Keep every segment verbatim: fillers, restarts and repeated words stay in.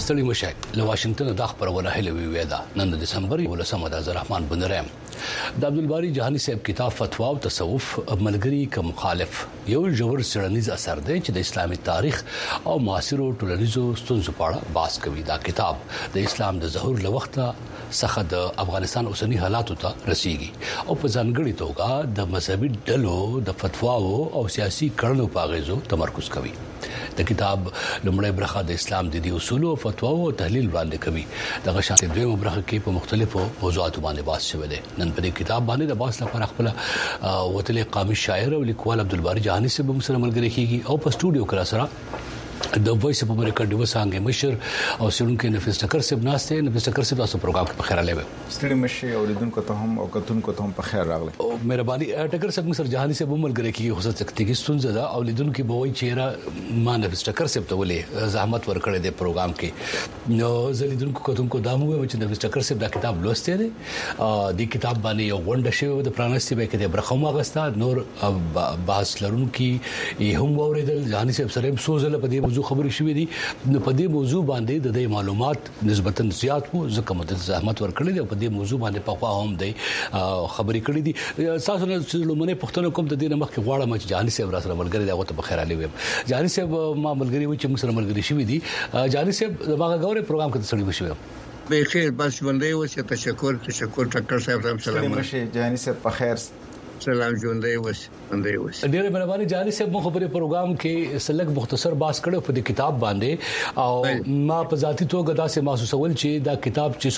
ستړي مشه له واشنگټن د خبرونه هلوي وېدا نن د دسمبر ولسمه د عبدالرحمن بنرم د عبدالباری جهانی صاحب کتاب فتوا او تصوف ملګری ک مخالف یو جوړ سړنیز اثر دی چې د اسلامي تاریخ او معاصرو ټولنیزو ستونزو په اړه بحث کوي. دا کتاب د اسلام د ظهور له وخته څخه د افغانستان اوسنی حالاتو ته رسیږي او په ځانګړي توګه د مذهبي ډلو د فتواو او سیاسي کړنو په اغیزو تمرکز کوي. د کتاب لومړی برخه د اسلام د دې اصول او فتواو او تحلیل باندې کوي. دغه شان د دویمه برخه کې په مختلفو موضوعاتو باندې بحث شوی دی. نن په دې کتاب باندې د بحث لپاره خپل وتلې قامي شاعر او لیکوال عبدالباری جهانی صاحب هم سره ملګری کیږي او په سټوډیو کې را سره د وایس اپ امریکا د وسانګ مشر او سړونکو نفیس ټکر صاحب ناشته نفیس ټکر صاحب تاسو پروګرام کې په خیر اله وي. ستړي مشه اوریدونکو ته هم او کتونکو ته هم په خیر راغلی. او مهرباني ټکر صاحب سره جهانی صاحب ملګری کیږي خو څه تکتیکی ستونزه ده او لیدونکو به وایي چې ما نفیس ټکر صاحب ته ولې زحمت ورکړې د پروګرام کې نو زلیدونکو کتونکو دامو وي چې نفیس ټکر صاحب دا کتاب لوسته دي. د کتاب باندې یو غونډه شوی د پرانستي به کې د برخمه غستا نور بحث لرونکو هم اوریدل جهانی صاحب سره سوزله په دې موضوع خبرې شوې دي. نو په دې موضوع باندې د دې معلومات نسبتا زیات وو ځکه مدد زحمت ورکړل او په دې موضوع باندې په خوا هم دی خبرې کړې دي. تاسو نه چې لمنه پښتنو کوم د دې نمخ کې غواړم چې جهانی صاحب را سره ملګری دا غوته بخیر علي وي. جهانی صاحب ما ملګری و چې موږ سره ملګری شوی دي. جهانی صاحب د باغ غوړې پروګرام کې تسړي وشو به خیر بس باندې و چې تشکر تشکر ټکر صاحب سلام مشه جهانی صاحب په خیر سلام ژوندې وس باندې وس ډېر مهرباني جهانی صاحب مخ په پروګرام کې سلګ مختصر باس کړو په دې کتاب باندې او ما په ذاتی توګه دا سه محسوسول چې دا کتاب چې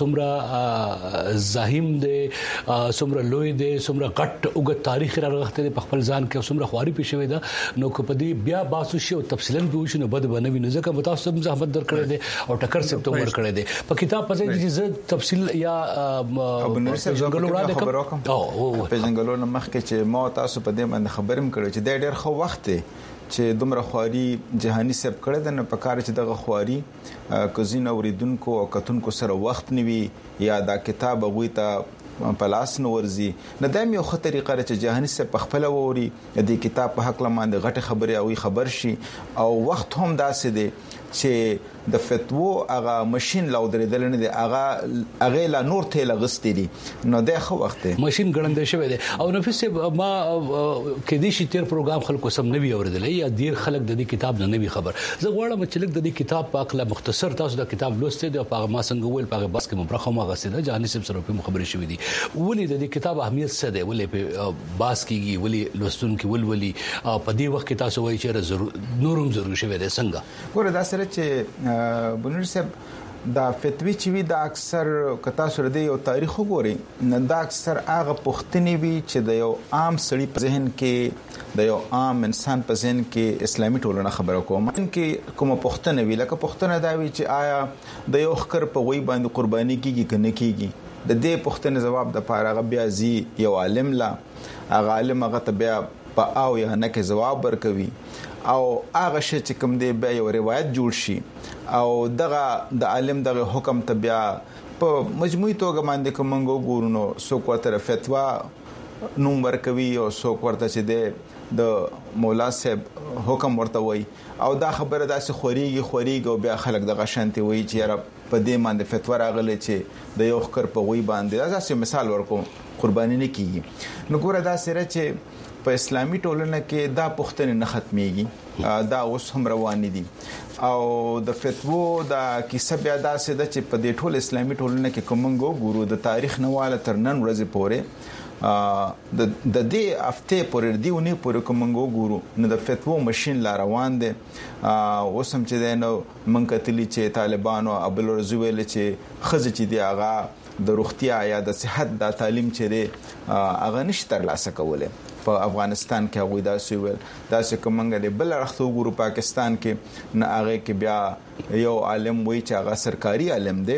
څومره زاهیم دی څومره لوی دی څومره غټ اوږد تاریخ راغخته په خپل ځان کې څومره خواري پېښوي دا نو کو په دې بیا باسو شو تفصیلا به وشنو بد بنوي نه ځکه متاسب زحمت درکړی دی او ټکر صاحب ته ورکړی دی په کتاب په ځای چې تفصیل یا څنګه وړاندې خبرو کوم او په څنګه نو مخ چې ما تاسو په دې باندې خبرم کړو چې د ډېر خو وخت چې دومره خواري جهانی صاحب کړه د نه پکاره چې دغه خواري کوزین اوریدونکو او کتونکو سره وخت نیوي یا دا کتاب غوي ته پلاس نو ورزي نه دایم یو خطرې قره چې جهانی صاحب په خپل ووري د کتاب په حق لمانده غټه خبره او خبر شي او وخت هم داسې دی چې د فتوو هغه ماشين لاو درېدل نه دي هغه هغه لا نور ته لغستې دي نو د خو وخت ماشين ګړندې شوی دي او نفس ما کې دې شي تیر پروګرام خلکو سم نوي اوریدل یا ډیر خلک د دې کتاب نه نوي خبر زه غواړم چې لږ د دې کتاب په اړه مختصر تاسو د کتاب لوستې دي او په ما څنګه ویل په بس کې مبرخه ما غسیده جهانی صاحب سره په خبرې شوې دي ولې د دې کتاب اهمیت څه دی ولې په باس کېږي ولې لوستونکو ولولي په دې وخت کې تاسو وایي چې ضرور نورم ضرور شوی دی څنګه ګوره دا سره چې بنور صاحب دا فتوی چې وی دا اکثر کتا سره دی یو تاریخ وګوري نه دا اکثر هغه پښتني وی چې د یو عام سړي په ذهن کې د یو عام انسان په ذهن کې اسلامي ټولنه خبره کوم کې کوم پښتنه وی لکه پښتنه دا وی چې آیا د یو خکر په وی باندې قرباني کیږي کنه کیږي د دې پښتنه جواب د پاره بیا زی یو عالم لا هغه عالم هغه ته بیا په او یا نه کې جواب ورکوي او هغه شی چې کوم دی به یو روایت جوړ شي او دغه د عالم دغه حکم ته بیا په مجموعي توګه باندې کومنګو ګورونو سو کو تر فتوا نوم ورکوي او سو ورته چې دی د مولا صاحب حکم ورته وای او دا خبره داسې خوريږي خوريږي او بیا خلک دغه شانتي وای چې یاره په دې باندې فتوا راغله چې د یو خکر په وای باندې دا مثال ورکوم قرباني نه کیږي نو ګوره دا سره چې په اسلامي ټولنه کې دا پښتنه نه ختميږي دا اوس هم روان دي او د فتوو دا کیسه بیا دا سه د چې په دې ټول اسلامي ټولنه کې کومنګو ګورو د تاریخ نواله تر نن ورځې پورې د د دې هفته پورې دی ونی پورې کومنګو ګورو نو د فتوو ماشين لا روان دي اوس هم چې نو منکتلی چې طالبانو ابل رزویل چې خزه چې دی هغه د روغتیا یا د صحت د تعلیم چې دی هغه نشتر لاسه کوله په افغانستان کې هغه دا سویل دا چې کومنګ دی بل رختو ګورو پاکستان کې نه هغه کې بیا یو عالم وای چې هغه سرکاري عالم دی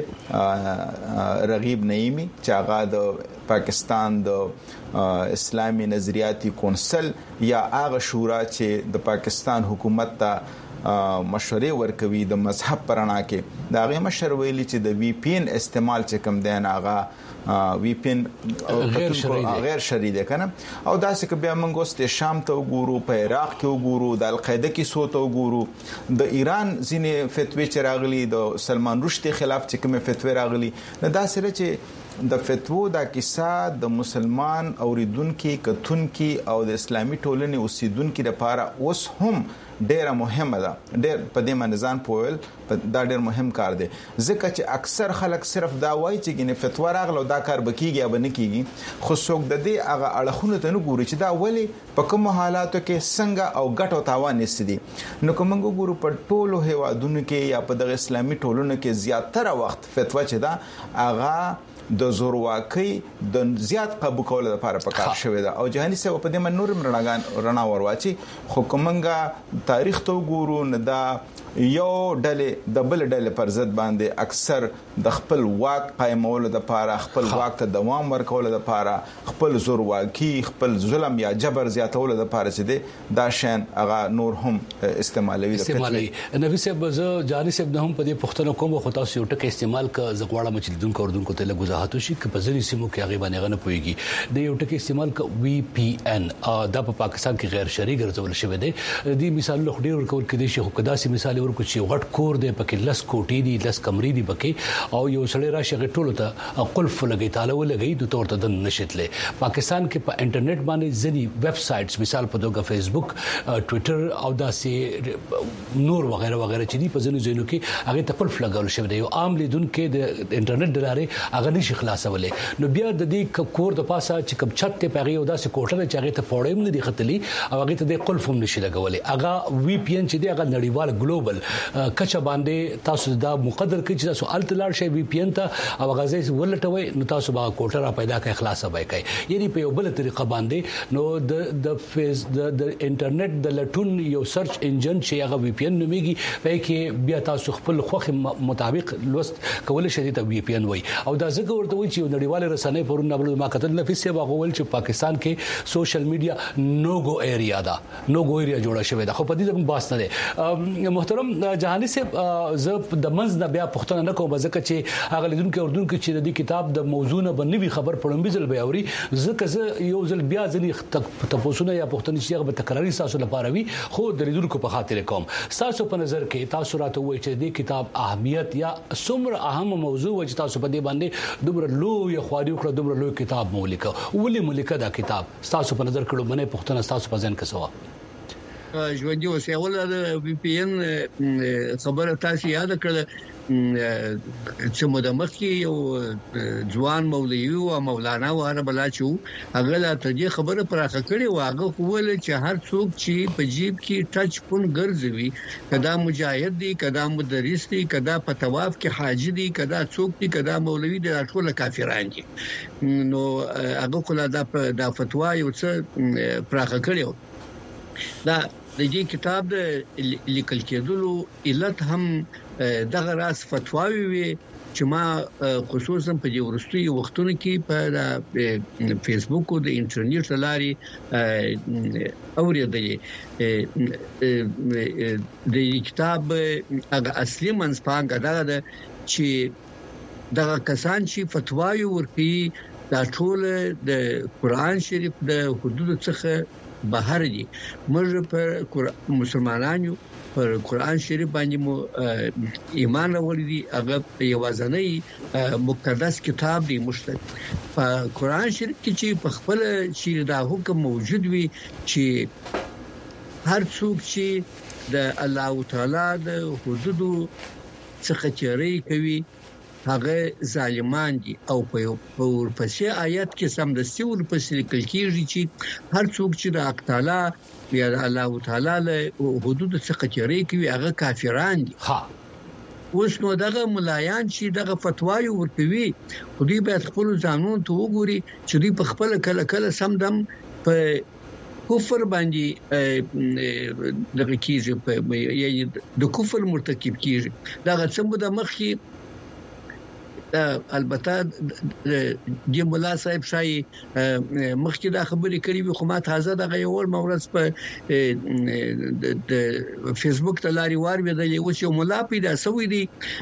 رغیب نعیمی چې هغه د پاکستان د اسلامي نظریاتي کونسل یا هغه شورا چې د پاکستان حکومت ته مشورې ورکوي د مذهب پرانا کې دا غي مشر ویلي چې د وی پی ان استعمال چې کوم دی هغه وی پی ان غیر شرعي غیر شرعي ده کنه او دا څه بیا موږ اوس شام ته وګورو په عراق کې وګورو د القاعده کې سو ته وګورو د ایران ځینې فتوی چې راغلي د سلمان رشدي خلاف چې کوم فتوی راغلي نه دا سره چې د فتوو دا کیسه د مسلمان اوریدونکو کتونکو او د اسلامي ټولنې اوسیدونکو لپاره اوس هم ډیره مهمه ده ډیر په دې باندې ځان پوهل دا ډیر مهم کار دی ځکه چې اکثر خلک صرف دا وایي چې ګنې فتوا راغله دا کار بکیږي یا بنه کیږي خو څوک د دې هغه اړخونه ته نه ګوري چې دا ولی په کوم حالاتو کې څنګه او ګټ او تاوان نسدي نو کوم ګورو په ټولو هیوادونو کې یا په د اسلامي ټولنو کې زیاتره وخت فتوا چې دا هغه د زورواکۍ د زیات قبول کولو لپاره پکار شوې ده او جهاني سه په دې من نور رڼاګان رڼا ورواچي خو کومنګا تاریخ ته وګورو نه دا یو ډلې د بل ډلې پر ضد باندې اکثر د خپل واک قائمولو لپاره خپل واک ته دوام ورکولو لپاره خپل زورواکي خپل ظلم یا جبر زیاتولو لپاره چې دی دا شین هغه نور هم استعمالوي استعمالي نبی صاحب زه جاني صاحب نه هم په دې پښتنو کوم خو تاسو یو ټکی استعمال ک زغواړه مچلیدونکو اوردونکو ته لګوزاهاتو شي ک په ځینې سیمو کې هغه باندې غنه پويږي د یو ټکی استعمال ک وی پی ان دا په پاکستان کې غیر شرعي ګرځول شوی دی د مثال له ډیر ورکول کېدي شي خو کدا سي مثال ورکو چې غټ کور دی پکې لس کوټې دي لس کمرې دي پکې او یو سړی راشي غټولو ته قلف لګي تاله ولګي د تور ته د نشټلې پاکستان کې په انټرنیټ باندې ځنی ویب سایټس مثال په توګه فیسبوک ټوئیټر او داسې نور وغیرہ وغیرہ چې دي په ځینو ځینو کې هغه ته قلف لګول شوی دی یو عام لیدونکو د انټرنیټ دلاره هغه نشي خلاصولې نو بیا د دې کور د پاسه چې کم چھت ته پیغي او داسې کوټه چې هغه ته پوړې نه دي خطلي او هغه ته د قلف هم نشي لګولې هغه وی پی ان چې دی هغه نړیوال ګلوبل کچا باندې تاسو دا مقدر کې چې تاسو التلار شي وی پی ان ته او غازي ولټوي نو تاسو به کوټه را پیدا کوي خلاصه به کوي یعنی په یو بل طریقه باندې نو د د فیس د د انټرنیټ د لټون یو سرچ انجن چې هغه وی پی ان نوميږي په کې بیا تاسو خپل خوخه مطابق لوست کول شي ته وی پی ان وای او دا ځکه ورته وایي چې نړیوال رسنۍ پرون نبل ما کتل نفس یې واغول چې پاکستان کې سوشل میډیا نوګو ایریا دا نوګو ایریا جوړه شوې ده خو په دې باندې باس نه محترم جهاني صاحب زه د منځ نه بیا پښتنه نه کوم ځکه چې هغه لیدونکو اوردونکو چې د دې کتاب د موضوع نه بنوي خبر پړم بيزل به اوري ځکه زه یو ځل بیا ځنی تاسو نه یا پښتني چې به تکراری تاسو لپاره وي خو د لیدونکو په خاطر کوم تاسو په نظر کې تاسو راته وایي چې د کتاب اهمیت یا څومره اهم موضوع و چې تاسو په دې باندې دومره لوی خواري وکړه دومره لوی کتاب مولیکه ولې مولیکه دا کتاب تاسو په نظر کې باندې پښتنه تاسو په ځین کې سوا ژوندۍ اوسه اوله د وی پی ان خبره تاسو یاد کړل چې مدمخ کې یو ځوان مولوی او مولانا واره بلا چو هغه لا ته خبره پراخه کړي واغه خول چې هر څوک چې په جیب کې ټچ پون ګرځوي کدا مجاهد دي کدا مدرس دي کدا په طواف کې حاجی دي کدا څوک دي کدا مولوی دي ټول کافران دي نو هغه کله دا د فتوا یو څه پراخه کړي دا د دې کتاب د لیکل کېدلو علت هم دغه راس فتواوي وي چې ما خصوصا په دې ورستي وختونو کې په فیسبوک او د انټرنیټ لاري اوریدلې د کتاب هغه اصلي منځپانګه دا چې دغه کسان چې فتواوي ورکړي دا ټول د قران شریف د حدود څخه بهر دي موږ پر مسلمانانو پر قران شریف باندې مو ایمان ورولې دي هغه یوازنۍ مقدس کتاب دی مشتق په قران شریف کې چې په خپل چې دا حکم موجود وي چې هر څوک چې د الله تعالی د حدودو څخه چیرې کوي هغه ظالمان دي او په ورپسې آیات کې سم د سیور په لیکل کېږي چې هر څوک چې د حق تعالی یا الله تعالی له حدود څخه چیرې کوي هغه کافران دي ها اوس نو دغه ملایان چې دغه فتواوی ورکوي خو دوی به خپل ځانون ته وګوري چې دوی په خپل کله کله سم دم په کفر باندې دغه کیږي په یعنی د کفر مرتکب کیږي دغه څنګه د مخکې البته د مولا صاحب شای مخکې دا خبرې کړې وي خو ما تازه دغه یو مورز په د فیسبوک ته لاري وار ویلې و چې مولا پیدا سوی دی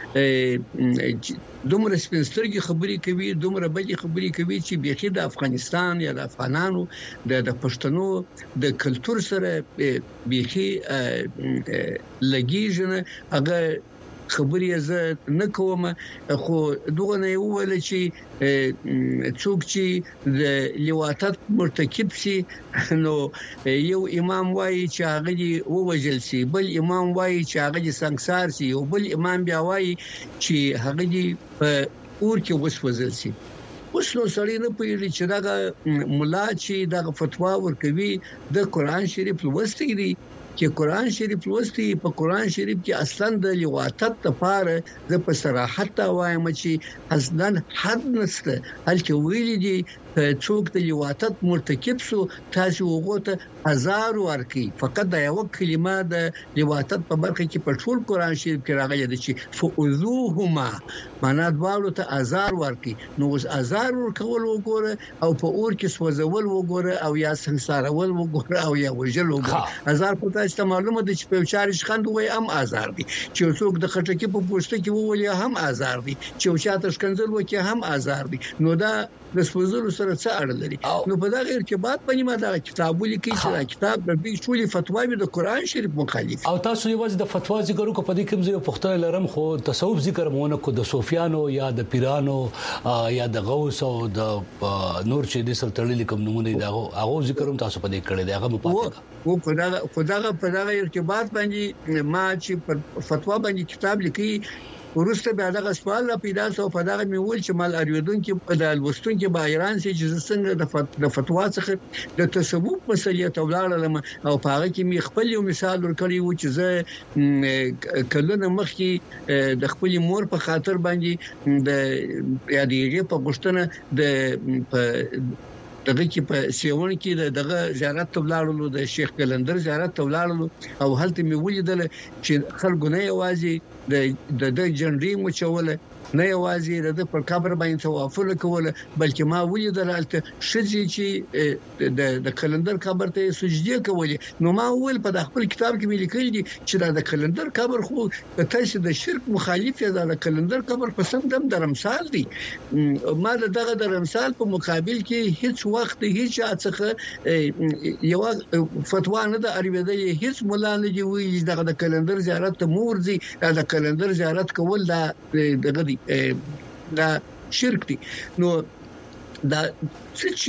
دومره سپینسترګي خبرې کوي دومره بجې خبرې کوي چې بيخي د افغانستان یا د افغانانو د پښتنو د کلچر سره بيخي لګیږي هغه خبرې زه نه کوم خو دغه نه ویل چې څوک چې د لواطت مرتکب شي نو یو امام وایي چې هغه دی ووجل شي بل امام وایي چې هغه دی سنگسار شي او بل امام بیا وایي چې هغه دی په اور کې وسوځل شي اوس نو سړی نه پوهیږي چې دا مولا چې دا فتوا ورکوي د قران شریف لوستي دي چې قران شریف لوستي په قران شریف کې اصلا د لغاتت لپاره د په صراحت وایم چې اصلا حد نشته هلکه ویلي دي څوک د لغاتت مرتکب شو تاسو وګوره هزار ورکی فقط دا یو کلمه د لغاتت په برخه کې په ټول قران شریف کې راغلي دي چې فوذوهما معنا دواړو ته هزار ورکی نو هزار ورکول وګوره او په اور کې سوځول وګوره او یا سنگسارول وګوره او یا وجل وګوره هزار په تاسو معلومه ده چې په چارش خند وای هم هزار دي چې څوک د خټکی په پوسټ کې وولي هم هزار دي چې چاته شکنځل وکي هم هزار دي نو دا د سوزلو سره څه اړه لري نو په دا غیر کې بعد پنځه ما دا کتاب لیکي چې دا کتاب د ټولي فتواوی د قران شریف مخالف او تاسو یوازې د فتوا ذکر کو په دې کې زه پښتنه لرم خو تصوف ذکر مونږ کو د صوفیانو یا د پیرانو یا د غوث او د نور چې د سره تړلې کوم نمونه دا هغه ذکر هم تاسو په دې کړی دی هغه مپاتګه او په دا په دا په دا ارتباط باندې ما چې فتوا باندې کتاب لیکي ورسته بیا دغه سوال را پیدا شو په دغه میول چې مال اریودون کې د الوستون کې بایران سي چې څنګه د فتوا څخه د تصوف مسلې ته ولاړم او په هغه کې می خپل یو مثال ورکړی و چې زه کلونه مخکې د خپل مور په خاطر باندې د یادېږي په غشتنه د دغه کې په سیون کې دغه زیارت تبلاړلو د شیخ کلندر زیارت تبلاړلو او هلته می ولیدل چې خلکو نه یوازې د د جنډي مچوله نه یوازې د پر قبر باندې توافل کوله بلکې ما ولیدل هلته شذې چې د د کلندر قبر ته سجدي کولې نو ما ول په خپل کتاب کې لیکل دي چې د کلندر قبر خو د تاسو د شرک مخالف دی د کلندر قبر په سم دم درمثال دي ما دغه درمثال په مقابل کې هیڅ وخت هیڅ څخه یو فتوا نه د اریوده هیڅ مولا نه دی وی دغه د کلندر زیارت ته مورځي د کلندر زیارت کول دا دغه دا شرک دي نو دا چې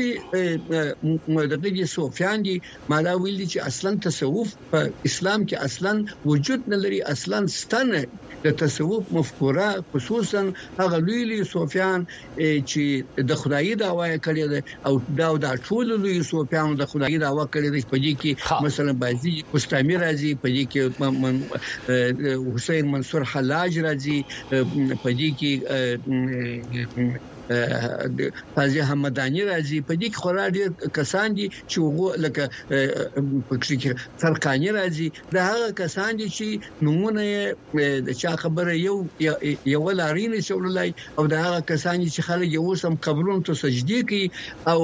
مدغه صوفیان دي مالا ویل دي چې اصلا تصوف په اسلام کې اصلا وجود نه لري اصلا ستنه د تصوف مفکوره خصوصا هغه لوی صوفیان چې د خدای دعوا کړي او دا د ټول لوی صوفیان د خدای دعوا کړي په دې کې مثلا بازي کوستامي راځي په دې کې حسین منصور حلاج راځي په دې کې قاضي حمداني راځي په دې کې خورا ډېر کسان دي چې وګ لکه پکې فرقاني راځي دا هغه کسان دي چې نمونه د چا خبره یو یو لارینه شولای او دا هغه کسان چې خلک یو سم قبرونو ته سجدي کوي او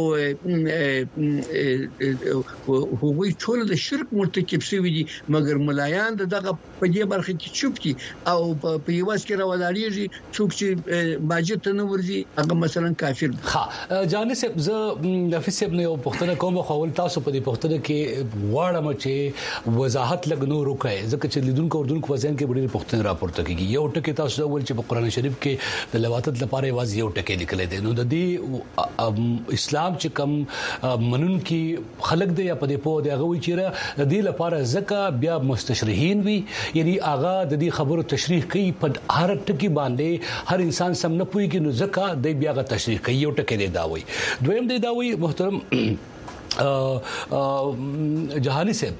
هغوی ټول د شرک مرتکب شوی دي مګر ملایان دغه په دې برخه کې چوپ دي او په یواز کې راولاړيږي څوک چې باجت نه ورځي مثلا کافر ها جاني صاحب زه نفیس صاحب نه یو پښتنه کوم خو ول تاسو په دې پښتنه کې واړه مچې وضاحت لګنو روکای ځکه چې لیدونکو اردوونکو وزن کې ډېری پښتنه راپورته کیږي یو ټکی تاسو ول چې په قران شریف کې د لواتت لپاره واځي یو ټکی لیکل دي نو د دې اسلام چې کم منون کې خلق دی په دې په دغه وی چې د دې لپاره ځکه بیا مستشرحین وي یعنی اغا د دې خبرو تشریح کوي په هر ټکی باندې هر انسان سم نه پوي کې نو ځکه د بیا غا تشریح کوي یو ټکی دی دا وای دویم دی دا وای محترم جهاني صاحب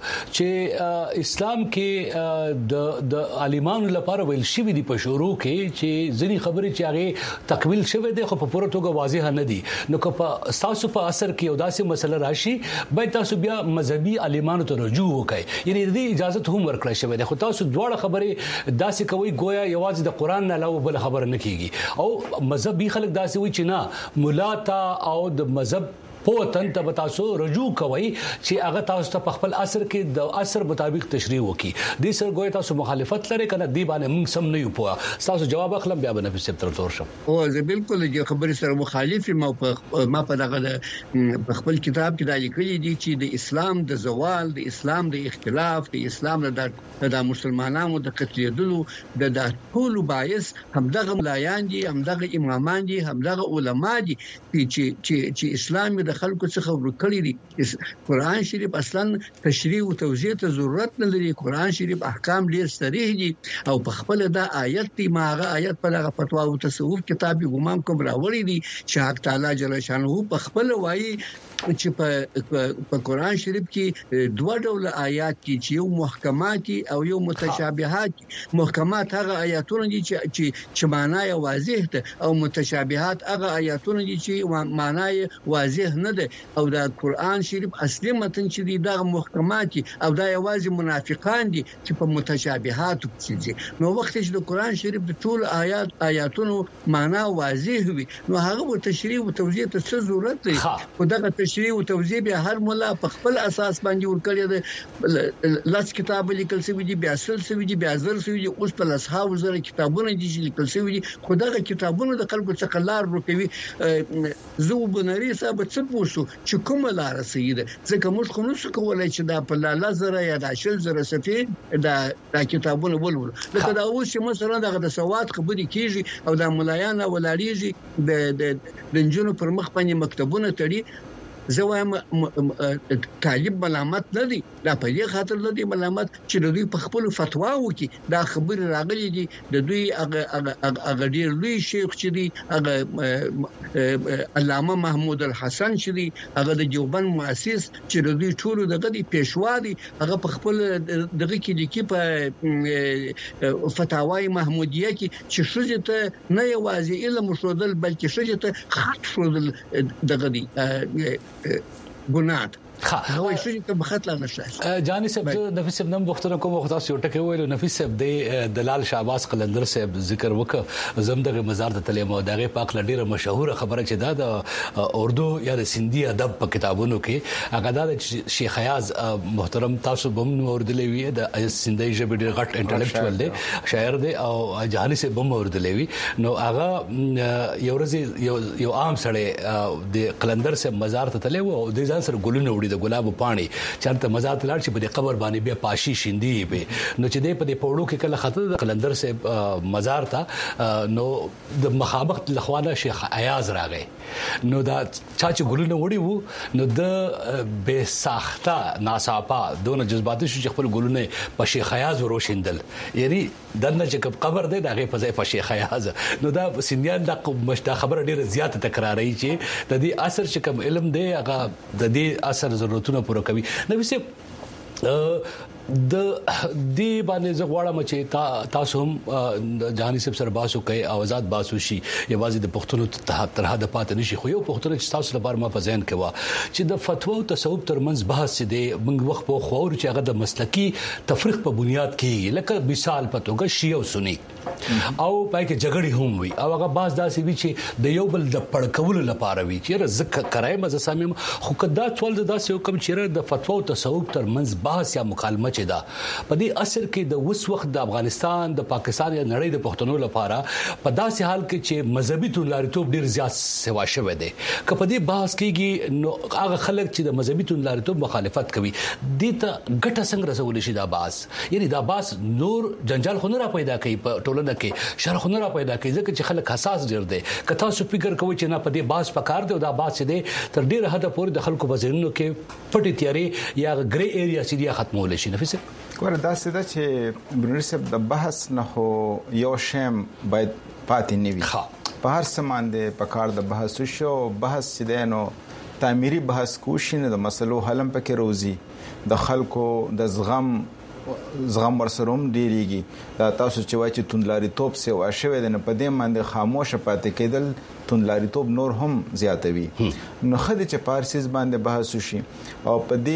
چې اسلام کې د د عالمانو لپاره ویل شي دي په شروع کې چې ځینی خبرې چې هغه تکمیل شوه دي خو په پوره توګه واضح نه دي نو که په تاسو په اثر کې یو داسې مسله راشي باید تاسو بیا مذهبي عالمانو ته رجوع وکړئ یعنی د اجازه هم ورکړئ شوه دي خو تاسو دواړه خبرې داسې کوي گویا یوازې د قران نه علاوه بل خبره نه کیږي او مذهبي خلک داسې وي چې نه مولا تا او د مذهب په تن ته تاسو رجوع کوي چې هغه تاسو ته په خپل اثر کې د اثر مطابق تشریح وکړي د سر ګوي تاسو مخالفت لري کنه دی باندې موږ سم نه یو پوهه تاسو جواب اخلم بیا به نفس تر تور شم او زه بالکل د خبرې سره مخالف ما په ما په دغه په خپل کتاب کې دا لیکلي دي چې د اسلام د زوال د اسلام د اختلاف د اسلام د د مسلمانانو د قتلېدلو د د ټول باعث همدغه ملایان دي همدغه امامان دي همدغه علما دي چې چې چې اسلام د خلکو څخه ورکړي دي قرآن شریف اصلا تشریح او توضیح ته ضرورت نه لري قرآن شریف احکام ډیر صریح دي او په خپل دا آیت دی ماغه آیت په لغه فتوا او تصوف کتاب ګمان کوم راوړي دي چې حق تعالی جل شانه په خپل وایي چې په په قرآن شریف کې دوه ډول آیات دي چې یو محکمات او یو متشابهات محکمات هغه آیاتونه دي چې چې معنی واضح ده او متشابهات هغه آیاتونه دي چې معنی واضح نه ده او دا قرآن شریف اصلي متن چې دی دا محکمات او دا یوازې منافقان دي چې په متشابهات کې دي نو وخت چې د قرآن شریف د ټول آیات آیاتونو معنی واضح وي نو هغه تشریح او توضیح ته څه ضرورت دی خو دا تشریح او توضیح به هر مولا په خپل اساس باندې ورکړي ده لاس کتاب لیکل شوی دی بیا اصل شوی دی بیا زر شوی دی اوس په لاسخاو زره کتابونه دي چې لیکل شوی دي خدای کتابونه د خلکو څخه لار ورکوي زو بنري صاحب څه پوښتنه چې کومه لار سیده ځکه موږ خو نو کولای چې دا په لاله زره یا د شل زره صفې دا د کتابونه ولول لکه دا اوس چې مثلا د سواد خبرې کیږي او د ملایان ولاړیږي د د جنونو پر مخ باندې مکتبونه تړي زه وایم طالب ملامت نه دی دا په دې خاطر نه دی ملامت چې د دوی په خپل فتوا وکي دا خبر راغلي دي د دوی هغه ډیر لوی شیخ چې دی هغه علامه محمود الحسن چې دی هغه د دیوبند مؤسس چې د دوی ټول دغه دی پېشوا دی هغه په خپل دغه کې لیکي په فتاوای محمودیه کې چې شوجه ته نه یوازې علم شودل بلکې شوجه ته خط شودل دغه دی ګناه هو شي ته بخطر نشته جاني صاحب نفیس صاحب نم وختونه کوم وخت تاسو ټکه ویلو نفیس صاحب د دلال شعباس قلندر صاحب ذکر وکړه زمدغه مزار ته تلې مو دغه پاک لډیره مشهور خبره چې دا د اردو یا د سندي ادب په کتابونو کې هغه د شیخ حیاض محترم تاسو بم اوردلې وی د سندي ژبه ډیر غټ انټلیکچوال دی شاعر دی او جهاني صاحب بم اوردلې وی نو هغه یو ورځ یو عام سړی د قلندر صاحب مزار ته تلې وو د ځان سره ګلونه وړي د ګلاب پانی چرته مزار تلل چې په قبر باندې بیا پاشي شیندي به نو چې دې په دې پوړو کې کله خطر د قلندر صاحب مزار ته نو د مخابق لخوانه شیخ ایاز راغی نو دا چا چې ګلونه وړي وو نو د به ساخته ناصافه دونه جذباتي شو چې خپل ګلونه په شیخ ایاز وروشندل یعنی دنه چې قبر دی دغه په ځای په شیخ ایاز نو دا سنیان د مشته خبره ډیره زیاته تکراري چې د دې اثر چې کوم علم دی هغه د دې اثر ضرورتونه پوره کوي نو وسه د دې باندې زغواړم چې تاسو هم جهاني صاحب سره باسو کوي او آزاد باسو شي یوازې د پښتنو ته تر حد پات نشي خو یو پښتون چې تاسو لپاره ما په ذهن کې و چې د فتوا او تصوف ترمنځ بحث دی موږ وخت په خو او چې هغه د مسلکی تفریق په بنیاد کې لکه مثال په توګه شیعه او سنی او پای کې جګړې هم وي او هغه باز داسې وي چې د یو بل د پړکول لپاره وي چې ذکر کرای مزه سامم خو کدا ټول داسې حکم چې د فتوا او تصوف ترمنځ بحث یا مکالمه چې دا په دې اثر کې د وس وخت د افغانستان د پاکستان یا نړۍ د پښتنو لپاره په داسې حال کې چې مذهبي تولاریتوب ډیر زیات سوا شوی دی که په دې بحث کې نو هغه خلک چې د مذهبي تولاریتوب مخالفت کوي د ته ګټه څنګه رسول شي دا بحث یعنی دا بحث نور جنجال خو نه را پیدا کوي په ټولنه کې شر خو نه را پیدا کوي ځکه چې خلک حساس ډیر دي که تاسو فکر کوئ چې نه په دې بحث پکار دی او دا بحث دی تر ډیره حد پورې د خلکو په ذهنونو کې پټي تیاری یا ګری ایریا سیدیا ختمول شي نفس ور دا سده چې برنسب د بحث نه هو یو شیم باید پاتې نیوي په هر سمان د پکار د بحث شو بحث دینو تعمیري بحث کوشنه د مسلو حل پکې روزي د خلکو د زغم زغم ورسروم ډیریږي دا تاسو چې وایي چې توندلاري توپ سي واښوي د نه پدې باندې خاموش پاتې کېدل توندلاري توپ نور هم زیاتوي نو خدای چې پارسیز باندې بحث وشي او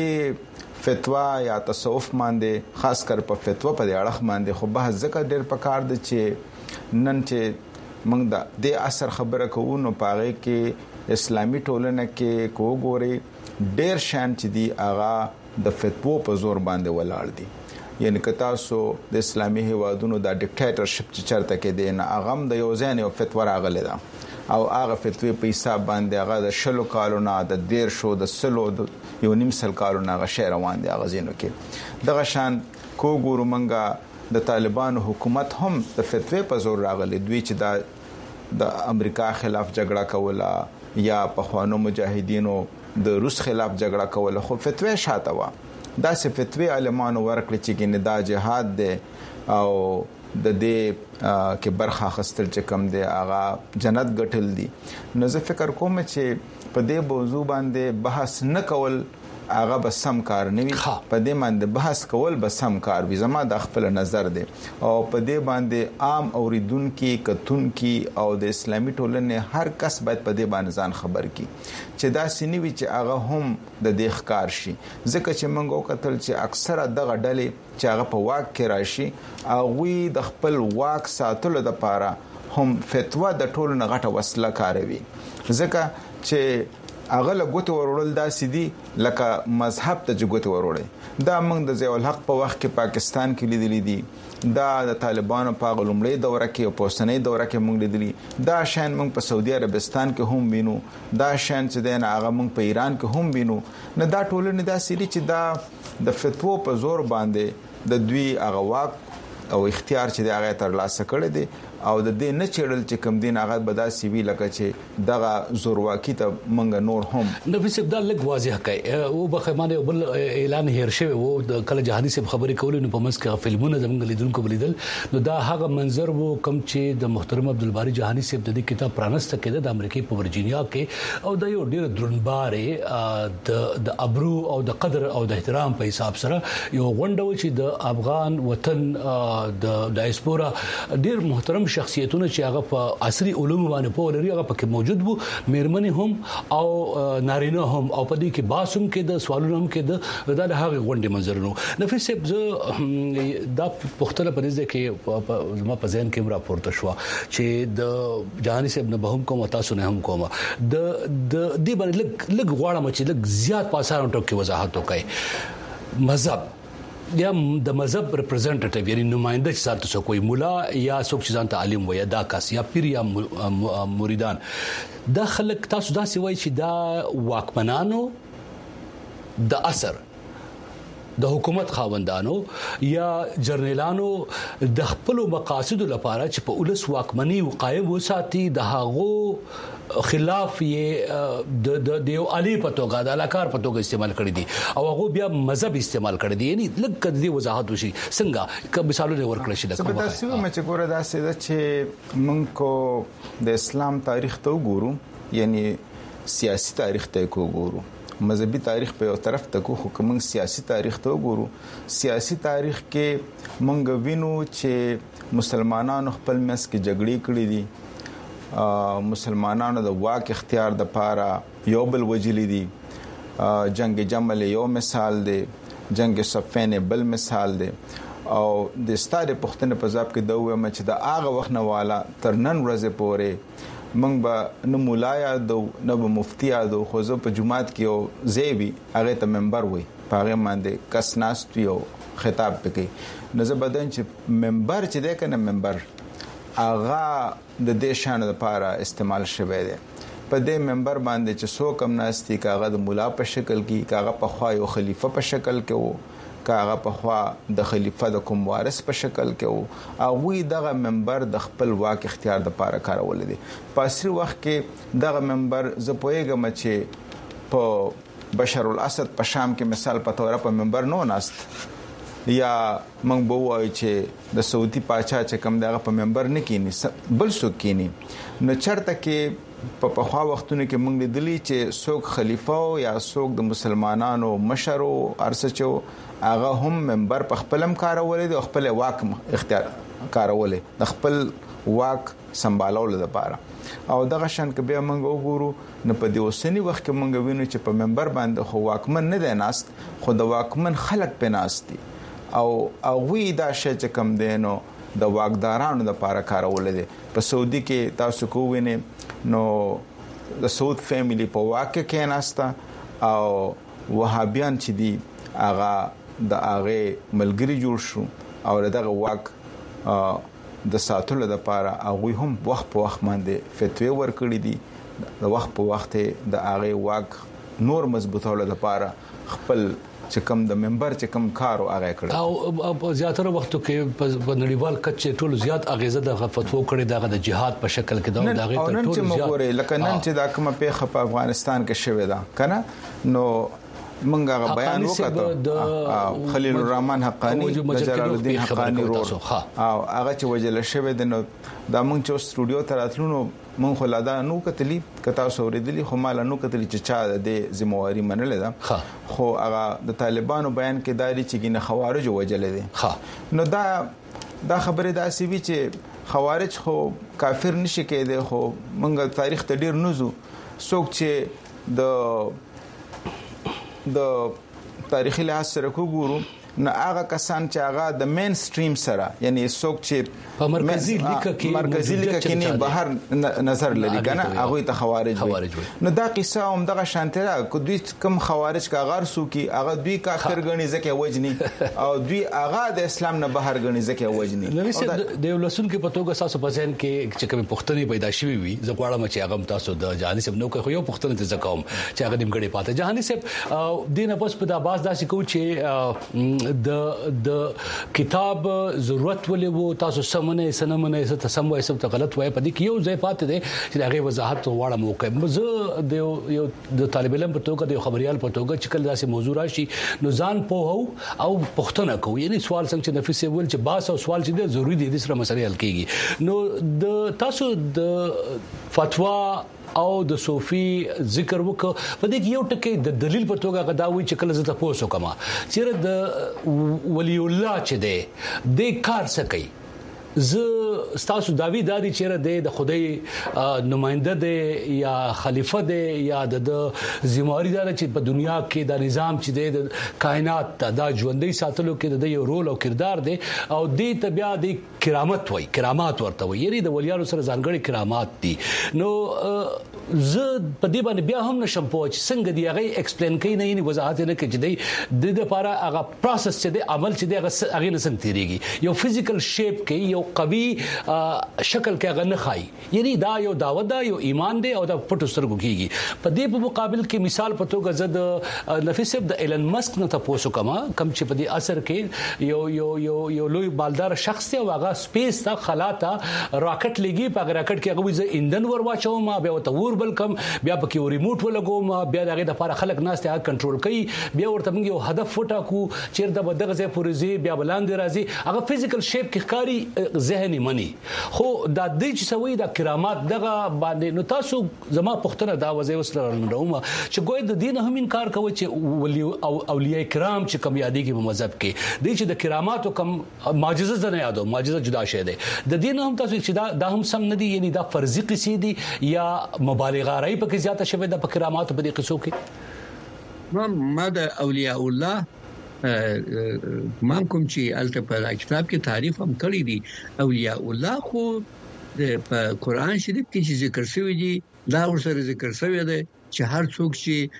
پدې فتوا یا تصوف باندې خاص کر په فتوا په اړه باندې خو بحث ذکر ډیر پکار دي چې نن چې موږ د دې اثر خبره کوو نو پاره کې اسلامي ټولنه کې کوګوري ډیر شان چې دی اغا د فتوا په زور باندې ولاړ دي یعنی که تاسو د اسلامي هیوادونو د ډیکټیټرشپ چې چرته کې دی نه اغم د یو ځای یو فتوا راغله ده او هغه فتوی په حساب باندې هغه د شلو کالو نه د ډیر شو د سلو د یو نیم سل کالو نه هغه شهر روان دي هغه زینو کې دغه شان کوګورو منګه د طالبانو حکومت هم د فتوی په زور راغله دوی چې د د امریکا خلاف جګړه کوله یا په خوانو مجاهدینو د روس خلاف جګړه کوله خو فتوی شاته و دا سه فتوی علمانو ورکړي چې ګنه دا جهاد دی او د دې کې برخه خستل چې کم دی اغا جنت ګټل دي نو زه فکر کوم چې په دې موضوع باندې بحث نه کول هغه به سم کار نه وي په دې باندې بحث کول به سم کار وي زما د خپل نظر دی او په دې باندې عام اوریدونکو کتونکو او د اسلامي ټولنې هر کس باید په دې باندې ځان خبر کړي چې دا سنوي چې هغه هم د دې ښکار شي ځکه چې موږ وکتل چې اکثره دغه ډلې چې هغه په واک کې راشي هغه د خپل واک ساتلو لپاره هم فتوا د ټولو نه غټه وسله کاروي ځکه چې اغه له ګوت ورول دا سيدي لکه مذهب ته جګوت ورولې دا موږ د ضیاء الحق په وخت کې پاکستان کې لیدلې دي دا د طالبانو په غلمړې دوره کې او پوسنۍ دوره کې موږ لیدلې دا شان موږ په سعودي عربستان کې هم وینو دا شان چې د هغه موږ په ایران کې هم وینو نه دا ټولنه دا سيدي چې دا د فتوا په زور باندې د دوی هغه واک او اختیار چې د هغه تر لاسه کړی دی او د دې نه چېړل چې کم دین هغه به دا سی وی لکه چې دغه زورواکي ته منګ نور هم نو په دا لګ واضح کوي او بخمانه بل اعلان هیر شوی وو د کله جهاني سب خبرې کولې نو په منځ کې فلمونه زمونږ لیدونکو بلیدل نو دا هغه منظر وو کم چې د محترم عبدالباری جهاني سب د کتاب پرانسته کېده د امریکای په ورجینیا کې او د یو ډیر درنبارې د د ابرو او د قدر او د احترام په حساب سره یو غونډه و چې د افغان وطن د ډایسپورا ډیر محترم شخصیتونه چې هغه په عصري علوم باندې په لري هغه پکې موجود وو مېرمنې هم او نارینه هم او په دې کې باسم کې د سوالونو هم کې د هغه غونډې منظرونو نفس صاحب دا پختله په دې کې زما په ذهن کې راپورته شو چې د جهاني صاحب نه به هم کوم تاسو نه هم کوم د د دې باندې لګ لګ غواړم چې لګ زیات پاسارو ټکو وضاحت وکړي مذهب یا د مذهب ریپرزنټیټیو یعنی نمائنده چې ساتو سو کوئی مولا یا څوک چې ځان ته عالم وي دا کس یا پیر یا مریدان دا خلک تاسو دا سی وای چې دا واکمنانو د اثر د حکومت خاوندانو یا جرنیلانو د خپل مقاصد لپاره چې په اولس واکمنی قائم وساتي د هغو خلاف یې د د دیو علي پتوګه د علاقار پتوګه استعمال کړی دي او هغه بیا مذهب استعمال کړی دي یعنی لکه د وضاحت وشي څنګه که مثالونه ورکړل شي لکه دا څه مې ګوره دا څه چې موږ کو د اسلام تاریخ ته وګورو یعنی سیاسي تاریخ ته وګورو مذهبي تاریخ په یو طرف ته کو خو کوم سیاسي تاریخ ته وګورو سیاسي تاریخ کې موږ وینو چې مسلمانانو خپل مس کې جګړې کړې دي مسلمانانو د واک اختیار د پاره یو بل وجلی دي جنگ جمل یو مثال دی جنگ صفین بل مثال دی او د ستاره پښتنه په ځاب کې دوه مچ د هغه وخت نه والا تر نن ورځې پورې موږ به نه مولایا دو نه به مفتی ادو خو زه په جمعات کې او زیبي هغه ته منبر وي پاره باندې کس ناست یو خطاب پکې نزه بدن چې منبر چې ده کنه منبر اغا د دې شان لپاره استعمال شوی دی په دې منبر باندې چې څوک هم ناشتي کاغه د مولا په شکل کې کاغه په خوا یو خلیفہ په شکل کې وو کاغه په خوا د خلیفہ د کوم وارث په شکل کې وو او وی دغه منبر د خپل واک اختیار د لپاره کارول دي په اصلي وخت کې دغه منبر ز پوهیږم چې په بشر الاسد په شام کې مثال په تور په منبر نو ناست یا موږ به وایو چې د سعودي پاچا چې کوم دغه په منبر نه کینی بل څوک کینی نو چرته کې په پخوا وختونو کې موږ لیدلی چې څوک خلیفہ یا څوک د مسلمانانو مشر او ارسچو هغه هم منبر په خپلم کارولې د خپل واک اختیار کارولې د خپل واک سمبالول لپاره او دغه شان کې به موږ وګورو نو په دې اوسنی وخت کې موږ وینو چې په منبر باندې خو واکمن نه دی ناست خو د واکمن خلک په ناست دي او هغه دا شی چې کم دینو د واکدارانو لپاره کارول دي په سعودي کې تاسو کو وینئ نو د سعود فیملی په واک کې ناستا او وهابیان چې دي هغه د هغه ملګری جوړ شو او دغه واک د ساتلو لپاره هغه هم وخت په وخت باندې فتوی ورکړي دي د وخت په وخت د هغه واک نور مضبوطولو لپاره خپل چې کوم د منبر چې کوم کارو هغه کړی او په زیاتره وختو کې په نړیوال کچې ټول زیات اغیزه د فتوا کړي دغه د جهاد په شکل کې دا دغه ټول زیات نن چې موږ لکه نن چې دا کومه پیښه په افغانستان کې شوې ده کنه نو منګه بیان وکړو خلیل الرحمن حقانی د جلال الدین حقانی ورور او هغه چې وجل شوی د نو د موږ چې استودیو ته راتلونو مونږ خلادا نو کتلی کتا سوریدلی خو مال نو کتلی چې چا د ذمہواری منل ده خو هغه د طالبانو بیان کې داري چې ګنه خوارج وجل دي نو دا دا خبره د اسی چې خوارج خو کافر نشي کېده خو مونږ تاریخ ته ډیر نوزو څوک چې د د تاریخي لحاظ سره وګورو نو هغه کسان چې هغه د مین سټریم سره یعنی څوک چې په مرکزی لیکه کې مرکزی لیکه کې نه بهر نظر لري کنه هغه ته خوارج وي نو دا قصه هم دغه شانتره کو دوی کم خوارج کا غار سو کی هغه دوی کافر غني ځکه وجني او دوی هغه د اسلام نه بهر غني ځکه وجني نو د ولسون کې پتوګه تاسو په ځین کې چې کوم پښتني پیدا شوی وي زکواړه چې هغه تاسو د جهاني صاحب نو کوي یو پښتني ته ځکوم چې هغه نیمګړی پاته جهاني صاحب دینه پس په د باز داسې کو چې د د کتاب ضرورت ولې وو تاسو سمونه سنمنه ست سم وای سم ته غلط وای په دې کې یو ځای پاتې دي چې هغه وضاحت وړه موقع زه د یو د طالب علم په توګه د خبريال په توګه چې کله داسې موضوع راشي نو ځان په هو او پښتنه کو یعنی سوال څنګه چې نفس ول چې باس او سوال چې ضروری دي د سره مسلې حل کیږي نو د تاسو د فتوا او د صوفي ذکر وکړه په دې کې یو ټکی د دلیل په توګه غداوي چې کله زه تاسو کومه چیرې د ولی الله چې ده د کار سکی ز تاسو داوی دادی چیرې د خدای نماینده دی یا خلیفہ دی یا د ذمہواری دار چې په دنیا کې د نظام چې د کائنات د ژوندۍ ساتلو کې د یو رول او کردار دی او د طبيعه د کرامت وای کرامات ورته وای یعنی د ولیانو سره ځانګړي کرامات دي نو ز په دې باندې بیا هم نشم پوه چې څنګه دی هغه ایکسپلین کوي نه یعنی وضاحت نه کوي چې د لپاره هغه پروسس چې د عمل چې د هغه نه څنګه تیریږي یو فزیکل شیپ کې یو قوي شکل کې هغه نه خای یعنی دا یو دعوت دا یو ایمان دی او دا پټو سترګو کیږي په دې په مقابل کې مثال په توګه زد نفس د ایلن مسک نه تاسو کما کم چې په دې اثر کې یو یو یو یو لوی بالدار شخص دی او هغه سپیس ته خلاته راکټ لګي په راکټ کې هغه ځ ایندن ور واچوم بیا وته ور بلکم بیا پکې ریموټ ولګوم بیا دغه د لپاره خلک ناس ته کنټرول کوي بیا ورته موږ یو هدف وټاکو چیر د بدغه ځای پورې زی بیا بلاندې راځي هغه فزیکل شیپ کې ښکاری ذهني منی خو دا د دې سوي د کرامات دغه باندې نو تاسو زما پښتنه دا وځي وسره نومه چې ګوي د دین هم انکار کوي چې ولی او اولیاء کرام چې کوم یادې کې په مذهب کې د چې د کرامات او کم معجزه زنه یادو معجزه جدا شي ده د دین هم تاسو چې دا د هم سم ندي یعنی دا فرضي قصې دي یا مبالغه راي په کې زیاته شوه د کرامات په دې قصو کې ما د اولیاء الله ما کوم چې الته په کتاب کې تعریف هم کړی دي اولیاء الله خو په قران شریف کې چې ذکر شوی دي دا ورسره ذکر شوی دی چې هر څوک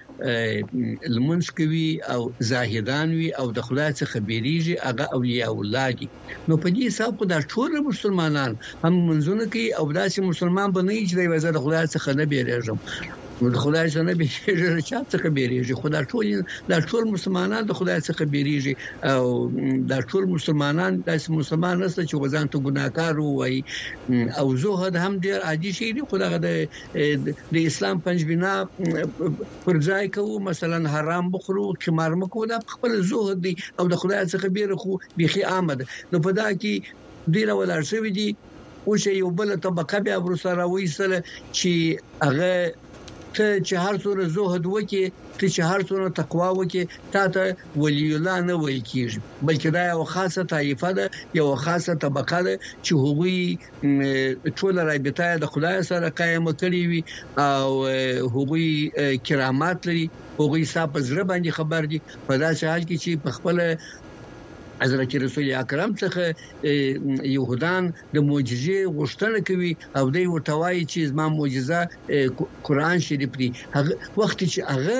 چې المنس کوي او زاهدان وي او د خدای څخه بیریږي هغه اولیاء الله دي نو په دې حساب خو دا ټول مسلمانان هم منځونه کوي او داسې مسلمان بنئ چې د وزیر خدای څخه نه بیریږي نو د خدای څخه به شي چا څخه بیریږي خدای ټول د ټول مسلمانان د خدای څخه بیریږي او د ټول مسلمانان د مسلمان نسل چې وزن ته ګناکار وای او زهد هم ډیر عادي شي دی خدای د اسلام پنځبنا پر ځای کوو مثلا حرام بخورو قمار مکو دا خپل زهد دی او د خدای څخه بیره خو بيخي آمد نو په دا کې ډیر ولر شوی دی او چې یو بل طبقه بیا ورسره وېسله چې هغه ته چې هر څوره زهد وکي ته چې هر څوره تقوا وکي تا ته ولی الله نه وایي کیږي بلکې دا یو خاصه طایفه ده یو خاصه طبقه ده چې هغوی ټول رابطه د خدای سره قائم کړی وي او هغوی کرامات لري هغوی صاحب زړه باندې خبر دي په داسې حال کې چې په خپل حضرت رسول اکرم څخه يهودان د معجزې غوښتنه کوي او دوی ورته وایي چې زما معجزه قرآن شریف دی هغه وخت چې هغه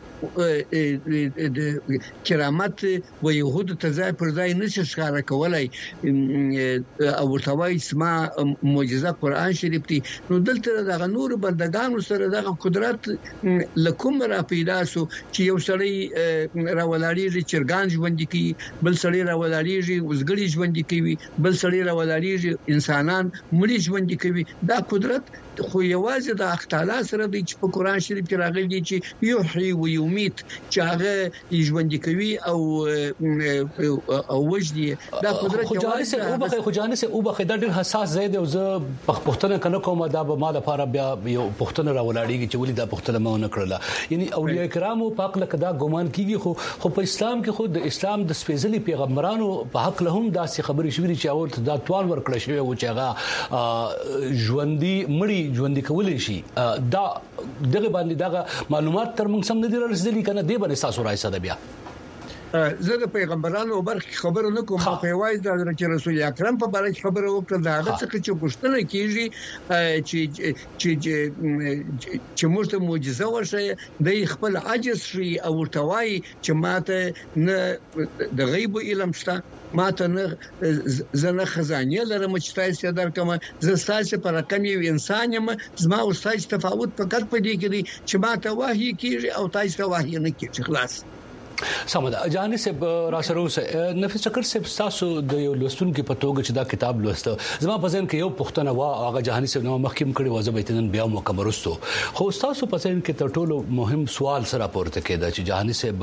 د کرامت و يهود ته ځای پر ځای نشي ښکارا کولای او ورته وایي سما معجزه قرآن شریف دی نو دلته د نور بندگانو سره د قدرت لکم را پیدا سو چې یو سړی راولاريږي چرګان ژوند کی بل سړی راولاريږي وزګړي ژوند کوي بل سړی راولاريږي انسانان مړي ژوند کوي دا قدرت خو یوازې د اختلاف سره د قرآن شریف کې راغلي چې یحیی و یمیت چې هغه ژوند کوي او او وجدي دا قدرت خو جاني سه او بخې خو جاني سه او بخې د ډېر حساس زید او زه پښتنه کنه کوم دا به مال لپاره بیا یو پښتنه راولاړيږي چې ولې دا پښتنه مو نه کړله یعنی اولیاء کرامو پاک لکه دا ګمان کیږي خو خو په اسلام کې خو د اسلام د سپېڅلي پیغمبرانو په حق له هم داسې خبرې شوې چې اول دا توان ورکړل شوی او چې هغه ژوندۍ مړی ژوند کولای شي دا دغه باندې دغه معلومات تر موږ سم نه دي رسېدلي کنه دی باندې تاسو راځي ساده بیا زه د پیغمبرانو برخه خبره نه کوم په وایي د حضرت رسول اکرم په اړه خبره وکړه دا هغه څه چې غوښتنه کیږي چې چې چې موږ ته معجزه ورشي د خپل عجز شي او ورتوای چې ماته نه د غیب علم شته ماته نه زنه خزانه لرم چې تاسو درکمه زه تاسو په رقم یو انسان یم زما او تاسو تفاوت فقط په دې کې دی چې ماته وحی کیږي او تاسو وحی نه کیږي خلاص سمدا جاني سه راسروس نفس چکر سه تاسو د یو لوستون کې پتوګ چې دا کتاب لوسته زما په ځین کې یو پښتنه وا هغه جهاني سه نو مخکیم کړي وځه بیتنن بیا مکمل وستو خو تاسو په ځین کې تر ټولو مهم سوال سره پورته کېدا چې جهاني سه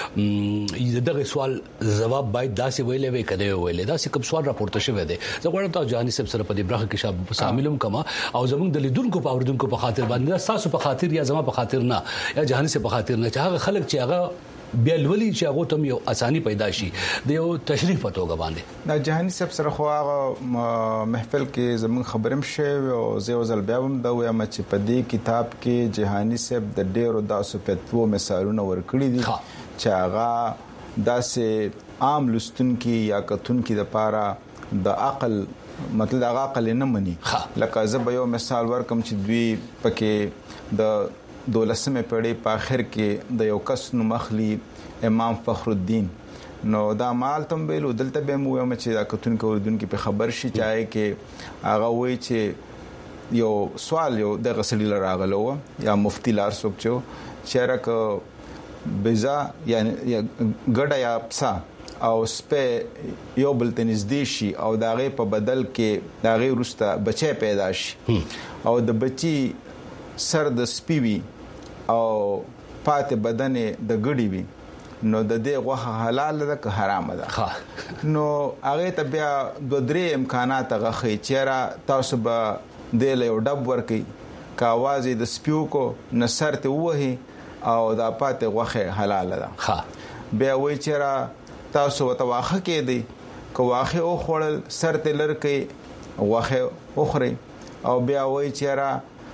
دغه سوال جواب باید داسې ویلې وې کړي ویلې داسې کوم سوال راپورته شوی دی زه غواړم تاسو جهاني سه سره په دې برخه کې شاملوم کما او زموږ د لیدونکو په اوردونکو په خاطر باندې تاسو په خاطر یا زما په خاطر نه یا جهاني سه په خاطر نه چې هغه خلک چې هغه بیا لولي چې هغه ته یو اساني پیدا شي د یو تشریح پتو غوښاندې دا جهاني صاحب سره خو هغه محفل کې زمون خبرم شوی او زه وزل بیا هم دا وایم چې په دې کتاب کې جهاني صاحب د ډېرو داسو فتوو مثالونه ورکړي دي چې هغه داسې عام لستونکي یا کتونکي د پاره د عقل مطلب هغه عقل نه مني لکه زه به یو مثال ورکم چې دوی پکې د دولسمه پیړۍ په اخر کې د یو کس نو مخلي امام فخر الدین نو دا مال تم ویلو دلته به مو یم چې دا کتون کو دن کې په خبر شي چاهي کې هغه وای چې یو سوال یو د غسلی راغلو یا مفتی لار سوچو چیرک بزا یعنی ګډه یا پسا او سپه یو بل تنزدي شي او داغه په بدل کې داغه ورسته بچي پیدا شي او د بچي سر د سپیوي او پات بدن د ګړی وي نو د دې غوخه حلال ده که حرام ده نو هغه ته بیا دوه درې امکانات غخي چیرې تاسو به د یو ډب ورکی کا आवाज د سپیو کو نصر ته وਹੀ او د پات غوخه حلال ده بیا وای چیرې تاسو وته واخه کې دی کو واخه او خړل سر ته لړکې واخه اخري او بیا وای چیرې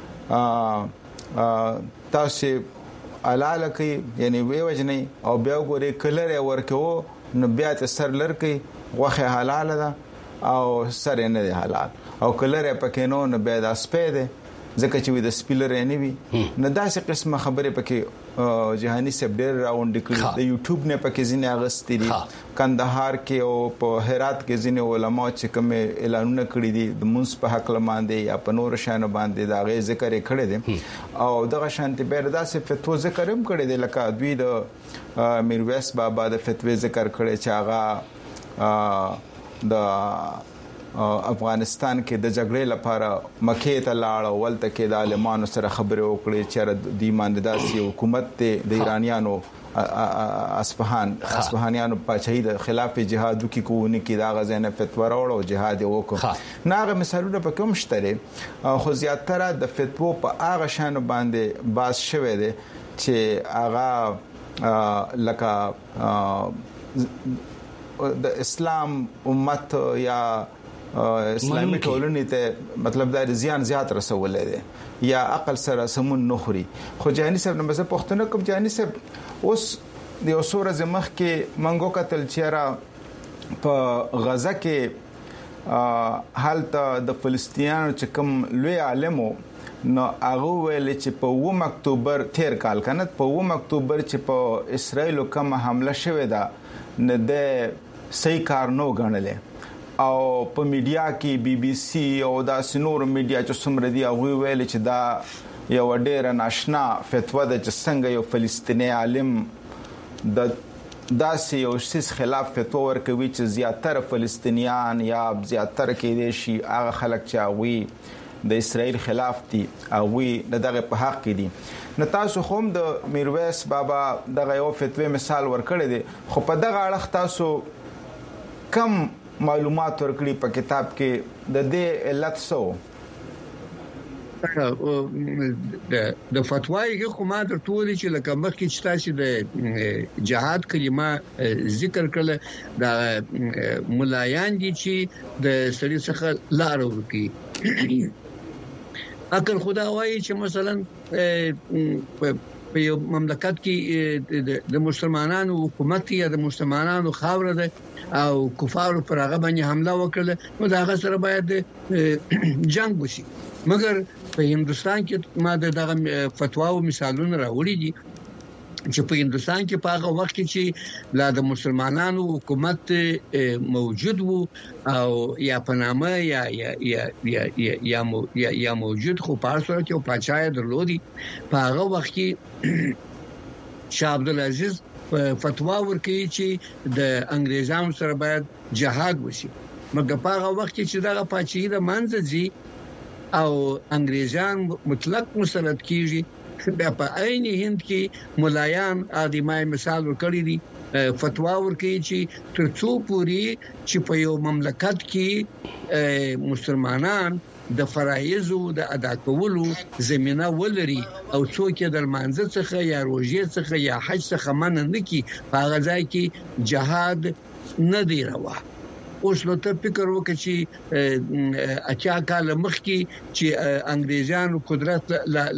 تاسو علاله کوي یعنی وی وجنی او بیا ګوري کلر ورکو نو بیا ته سر لړکې غوخه حلال ده او سر نه دی حلال او کلر پکې نو نه بیا د سپېده ځکه چې د سپیلر نه وي نه داسې قسمه خبره پکې جهاني سب ډېر راوند کړي د یوټیوب نه پکې ځینې اغستې دي کندهار کې او په هرات کې ځینې علما چې کوم اعلانونه کړی دي د مونږ په حق لمانده یا په نور شان باندې دا غي ذکر کړی دي او دغه شانتي بیر داسې فتوا ذکر هم کړی دي لکه دوی د میرویس بابا د فتوی ذکر کړی چې هغه د افغانستان کې د جګړې لپاره مکه ته لاړ او ولته کې د عالمانو سره خبرې وکړي چې د ایمانداسي حکومت ته د ایرانیانو اصفهان اصفهانیانو په شهید خلاف جهاد وکي کوونه کې دا غزنه فتوا راوړ او جهاد وکړ ناغه مثالونه په کوم شته خو زیاتره د فتوا په هغه شان باندې باز شوه دي چې هغه لکه د اسلام امت یا اسلامي ټولنې ته مطلب دا زیان زیات رسولې دي یا عقل سره سمون نخري خو جهاني صاحب نو زه پښتنه کوم جهاني صاحب اوس د اوسوره زمخ کې منګو قتل چیرې په غزه کې حالت د فلسطینیانو چې کوم لوی عالمو نو هغه ویل چې په اووم اکتوبر تیر کال کنه په اووم اکتوبر چې په اسرائیل کوم حمله شوه ده نه د صحیح کار نو غنلې او په میډیا کې بي بي سي او دا سنور میډیا چې څومره دی هغه ویل چې دا یو ډېر ناشنا فتوا د څنګه یو فلسطیني عالم د داسې یو سیس خلاف فتوا ورکوي چې زیاتره فلسطینیان یا زیاتره کې دي شي هغه خلک چې هغه د اسرائیل خلاف دي هغه دغه په حق کې دي نو تاسو هم د میرویس بابا دغه یو فتوی مثال ورکړی دي خو په دغه اړه تاسو کم معلومات ورکړي په کتاب کې د دې علت سو د فتوای کې خو ما درته چې لکه مخکې چې تاسو د جهاد کلمه ذکر کړل د ملایان دي چې د سړي څخه لار ورکي اکل خدا وایي چې مثلا په یو مملکت کې د مسلمانانو حکومت یا د مسلمانانو خاور ده او کفارو پر هغه باندې حمله وکړه نو دا هغه سره باید جنگ وشي مګر په هندستان کې ما دغه فتوا او مثالونه راوړي دي چې په هندستان کې په هغه وخت کې چې لا د مسلمانانو حکومت موجود وو او یا پنامه یا یا یا یا یا یا یا موجود خو په اصل کې او پاچای درلودي په هغه وخت کې شاه عبد العزيز فتوا ورکړي چې د انګريزانو سره باید جهاد وشي مګر په هغه وخت کې چې دغه پاچای د منځ او انګريزان مطلق مسلط کیږي بیا په عین هند کې ملایان ادمای مثال ورکړي دي فتوا ورکړي چې ترڅو پوری چې په یو مملکت کې مسلمانان د فرایضو د ادا کولو زمينه ولري او څوک د منځ څخه یا روزي څخه یا حج څخه من نه کی په هغه ځای کې جهاد نه دی روا اوس نو ته فکر وکړي چې اچا کال مخکي چې انګريزانو قدرت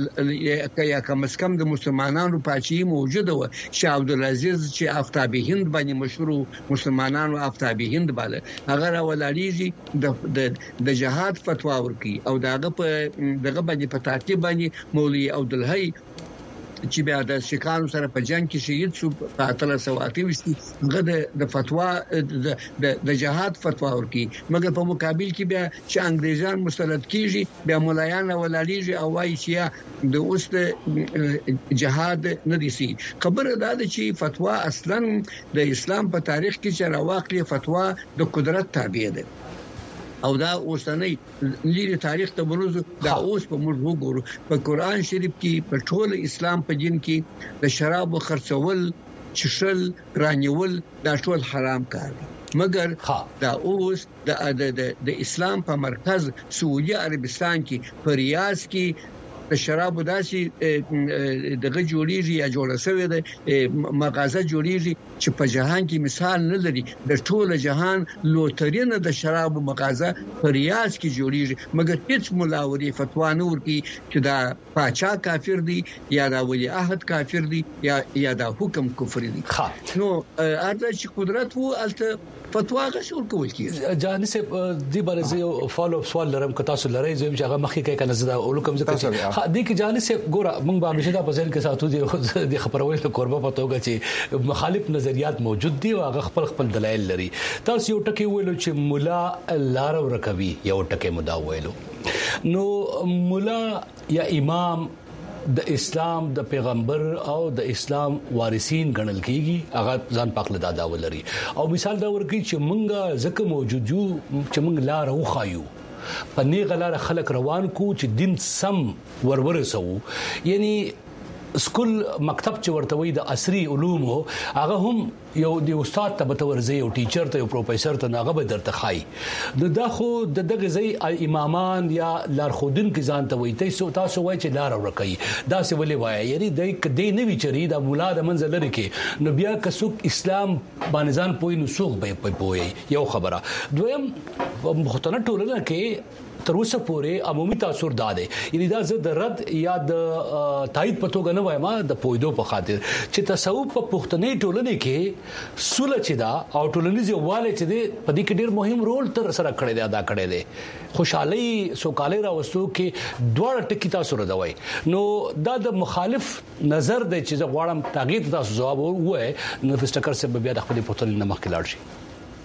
یا کم از کم د مسلمانانو پاچی موجوده و شاه عبد العزيز چې آفتابي هند باندې مشهور مسلمانانو آفتابي هند باندې هغه راولاليږي د د جهاد فتوا ورکي او داغه په دغه باندې په ترتیب باندې مولوي عبدالحی چې بیا د شکانو سره په جنگ کې شهید شو په اتلس سو اته وشتي هغه د فتوا د د جهاد فتوا ورکي مګر په مقابل کې بیا چې انګريزان مسلط کیږي بیا مولایان ولاليږي او وايي چې د اوس د جهاد نه دي سي خبره ده چې فتوا اصلا د اسلام په تاریخ کې چې راوخلي فتوا د قدرت تابع ده او دا اوسنۍ لري تاریخ ته ورزو دا اوس په موږ وګورو په قران شریف کې په ټول اسلام په دین کې د شراب خرڅول چشل رانیول دا ټول حرام کار دي مګر دا اوس د د اسلام په مرکز سعودي عربستان کې په ریاض کې د شرابو داسي دغه جوړیږي یا جوړه شوی د مغازه جوړیږي چې په جهان کې مثال نه لري د ټوله جهان لوترینه د شرابو مغازه په ریاض کې جوړیږي مګر هیڅ ملاوري فتوا نه ورکي چې دا پاچا کافر دی یا دا ولی عہد کافر دی یا یا دا حکم کفر دی نو ارته چې قدرت وو الته فتوا غشور کول کیږي. جهاني صاحب دی باندې یو فالو اپ سوال لرم که تاسو لرئ زه چې هغه مخکې کې کنه زدا ولکم ځکه چې دي کې جهاني صاحب ګوره موږ به همیشه دا په ځین کې ساتو دي د خبرولو ته قربه پتوګه چې مخالف نظریات موجود دي او هغه خپل خپل دلایل لري. تاسو یو ټکی ویلو چې مولا لار ورکوي یو ټکی مدا ویلو نو مولا یا امام د اسلام د پیغمبر او د اسلام وارثین ګڼل کیږي هغه ځان پاک لدا دا ولري او مثال دا ورکی چې مونږه زکه موجود یو چې مونږ لار وخایو پنې غلار خلک روان کو چې دین سم ورورسو یعنی سکول مکتب چې ورتوي د عصري علوم هغه هم یو د استاد ته بتورځي او ټیچر ته او پروفیسور ته هغه به درته خای د داخو د دغه ځای امامان یا لارخودن کې ځان ته وي تاسو تاسو وای چې لار ورکي دا څه ولې وای یعنی د کدی نه ویچري د مولا د منځ لري کې نو بیا کڅوک اسلام باندې ځان پوي نو سوق به پوي یو خبره دویم مختلف ټولنه کې تر اوسه پورې عمومي تاثیر داده یعنی دا زه د رد یا د تایید پتوګ نه وایم د پویدو په خاطر چې تصوف په پښتني ټولنه کې سول چې دا او ټولنیز یوواله چې د پدې کې ډېر مهم رول تر سره کړی دی ادا کړی دی خوشحالي سوکالي راوستو کې دوه ټکی تاسو راځوي نو دا د مخالف نظر دی چې زه غواړم تاغید تاسو جواب وای نو فستکر سے بیا د خپل پښتون نه مخکې لاړ شي.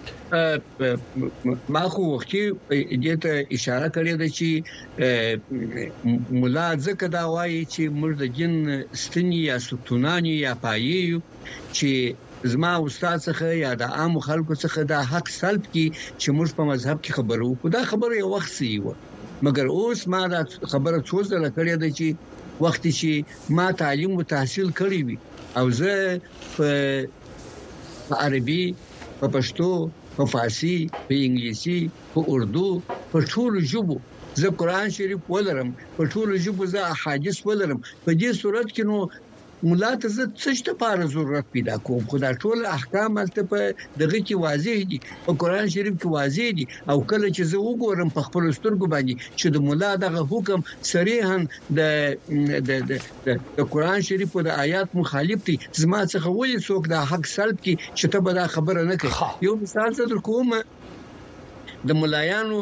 ما خو وختي دې ته اشاره کړې ده چې مولا ځکه دا وایي چې موږ د جن ستنی یا ستونانی یا پایې چې زما استاد څخه یا د عام خلکو څخه دا حق سلب کی چې موږ په مذهب کې خبرو کو دا خبره یو وخت سی و مګر اوس ما دا خبره څوز ده کړې ده چې وخت چې ما تعلیم او تحصیل کړی وي او زه په عربي په پښتو په فارسی په انګلیسي په اردو په ټولو ژبو زه قرآن شریف ولرم په ټولو ژبو زه احادیث ولرم په دې صورت کې نو مولا ته زه څه ته پاره ضرورت پیدا کوم خو دا ټول احکام البته په دغه کې واضح دي په قرآن شریف کې واضح دي او کله چې زه وګورم په خپل سترګو باندې چې د مولا دغه حکم صریحا د د د قرآن شریف په آیات مخالف دي زما څخه ولې څوک دا حق سلب کی چې ته به دا خبره نه کوي یو مثال څه در کوم د مولایانو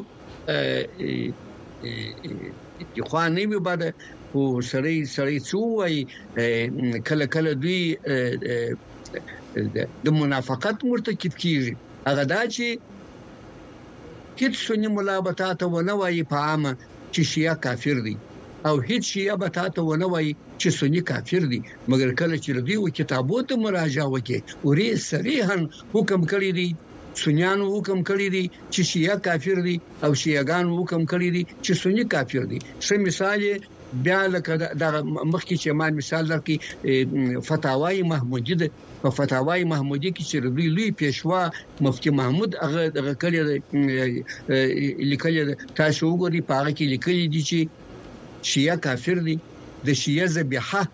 ا خو نه به بعد او سړی سړی څوای کله کله دوی د منافقت مرتکب کیږي هغه دا چې هیڅ سنی ملابطات ونه وایي په عامه چې شیعه کافر دي او هیڅ شیعه بتاته ونه وایي چې سنی کافر دي مګر کله چې دوی و کتابو ته مراجعه وکړي او ری صریحا حکم کړی دي سنیانو حکم کړی دي چې شیعه کافر دي او شیعاګان حکم کړی دي چې سنی کافر دي څه مثال بیا لکه د مخکې چې ما مثال درکې فتاوی محمودی د په فتاوی محمودی کې چې دوی لوی پیشوا مفتی محمود هغه د کلی لیکل تاسو وګورئ په هغه کې لیکل دي چې شیعه کافر دي د شیعه ذبیحه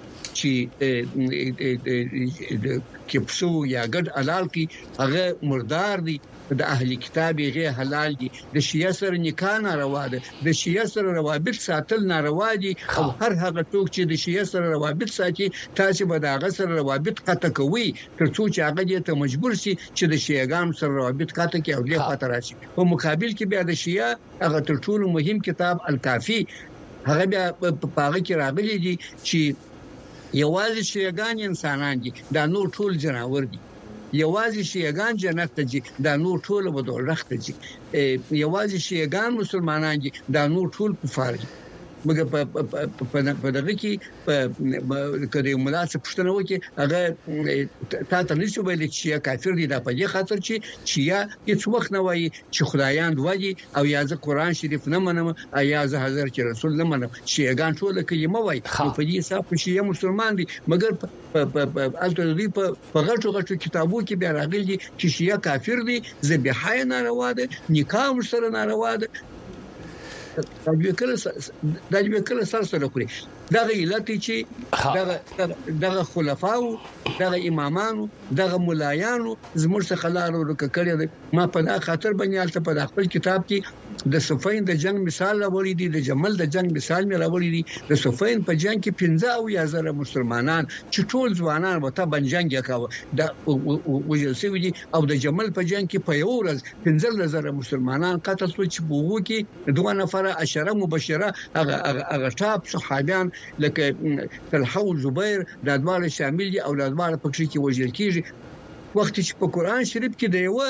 چې کې پسو یا ګډ حلال کی هغه مردار دي د اهلی کتاب یې حلال دي د شیعه سره نکاح ناروا ده د شیعه سره روابط ساتل ناروا دي او هر هغه څوک چې د شیعه سره روابط ساتي تاسو به دا غ سره روابط قطع کوي ترڅو چې هغه دې ته مجبور شي چې د شیعاګانو سره روابط قطع کوي او له خطر راشي په مقابل کې بیا د شیعه هغه تر ټولو مهم کتاب الکافی هغه بیا په هغه کې راغلي دي چې یوازې شیعاګان انسانان دي دا نور ټول جناور دي یوازې شیعاګان جنت ته ځي دا نور ټول به دوزخ ته ځي یوازې شیعاګان مسلمانان دي دا نور ټول کفار دي مګر په په دغه کې په کله مولا څخه پښتنه وکي هغه تا ته نشو ویل چې کافر دي دا په دې خاطر چې شیعه هیڅ وخت نه وایي چې خدایان دوی او یا ز قرآن شریف نه منم یا ز حضرت رسول نه منم شیعاګان ټول کلمه وایي په دې حساب شیعه مسلمان دي مګر په الته دوی په غټو غټو کتابو کې بیا راغلي دي چې شیعه کافر دي ذبیحه ناروا ده نکاح سره ناروا ده دا د کله د کله سره سره کړی دا علت چې دا د خلفاو د امامانو د مولایانو زموږ څخه لارو کړی ما په دا خاطر باندې البته په خپل کتاب کې د صفین د جنگ مثال راوړی دی، د جمل د جنگ مثال مې راوړی دی. د صفین په جنگ کې پنځه او یا زره مسلمانان چې ټول ځوانان وته بنجنګ یکاوه د وجل سوي دي، او د جمل په جنگ کې په یو ورځ پنځه زره مسلمانان قتل شول چې بوغو کې دوه نفر عشره مبشره هغه هغه ټاپ صحابیان لکه طلحه او زبیر د ادوار شامل دي او د ادوار په کې وجل کیږي. وخت چې په قران شریف کې دی و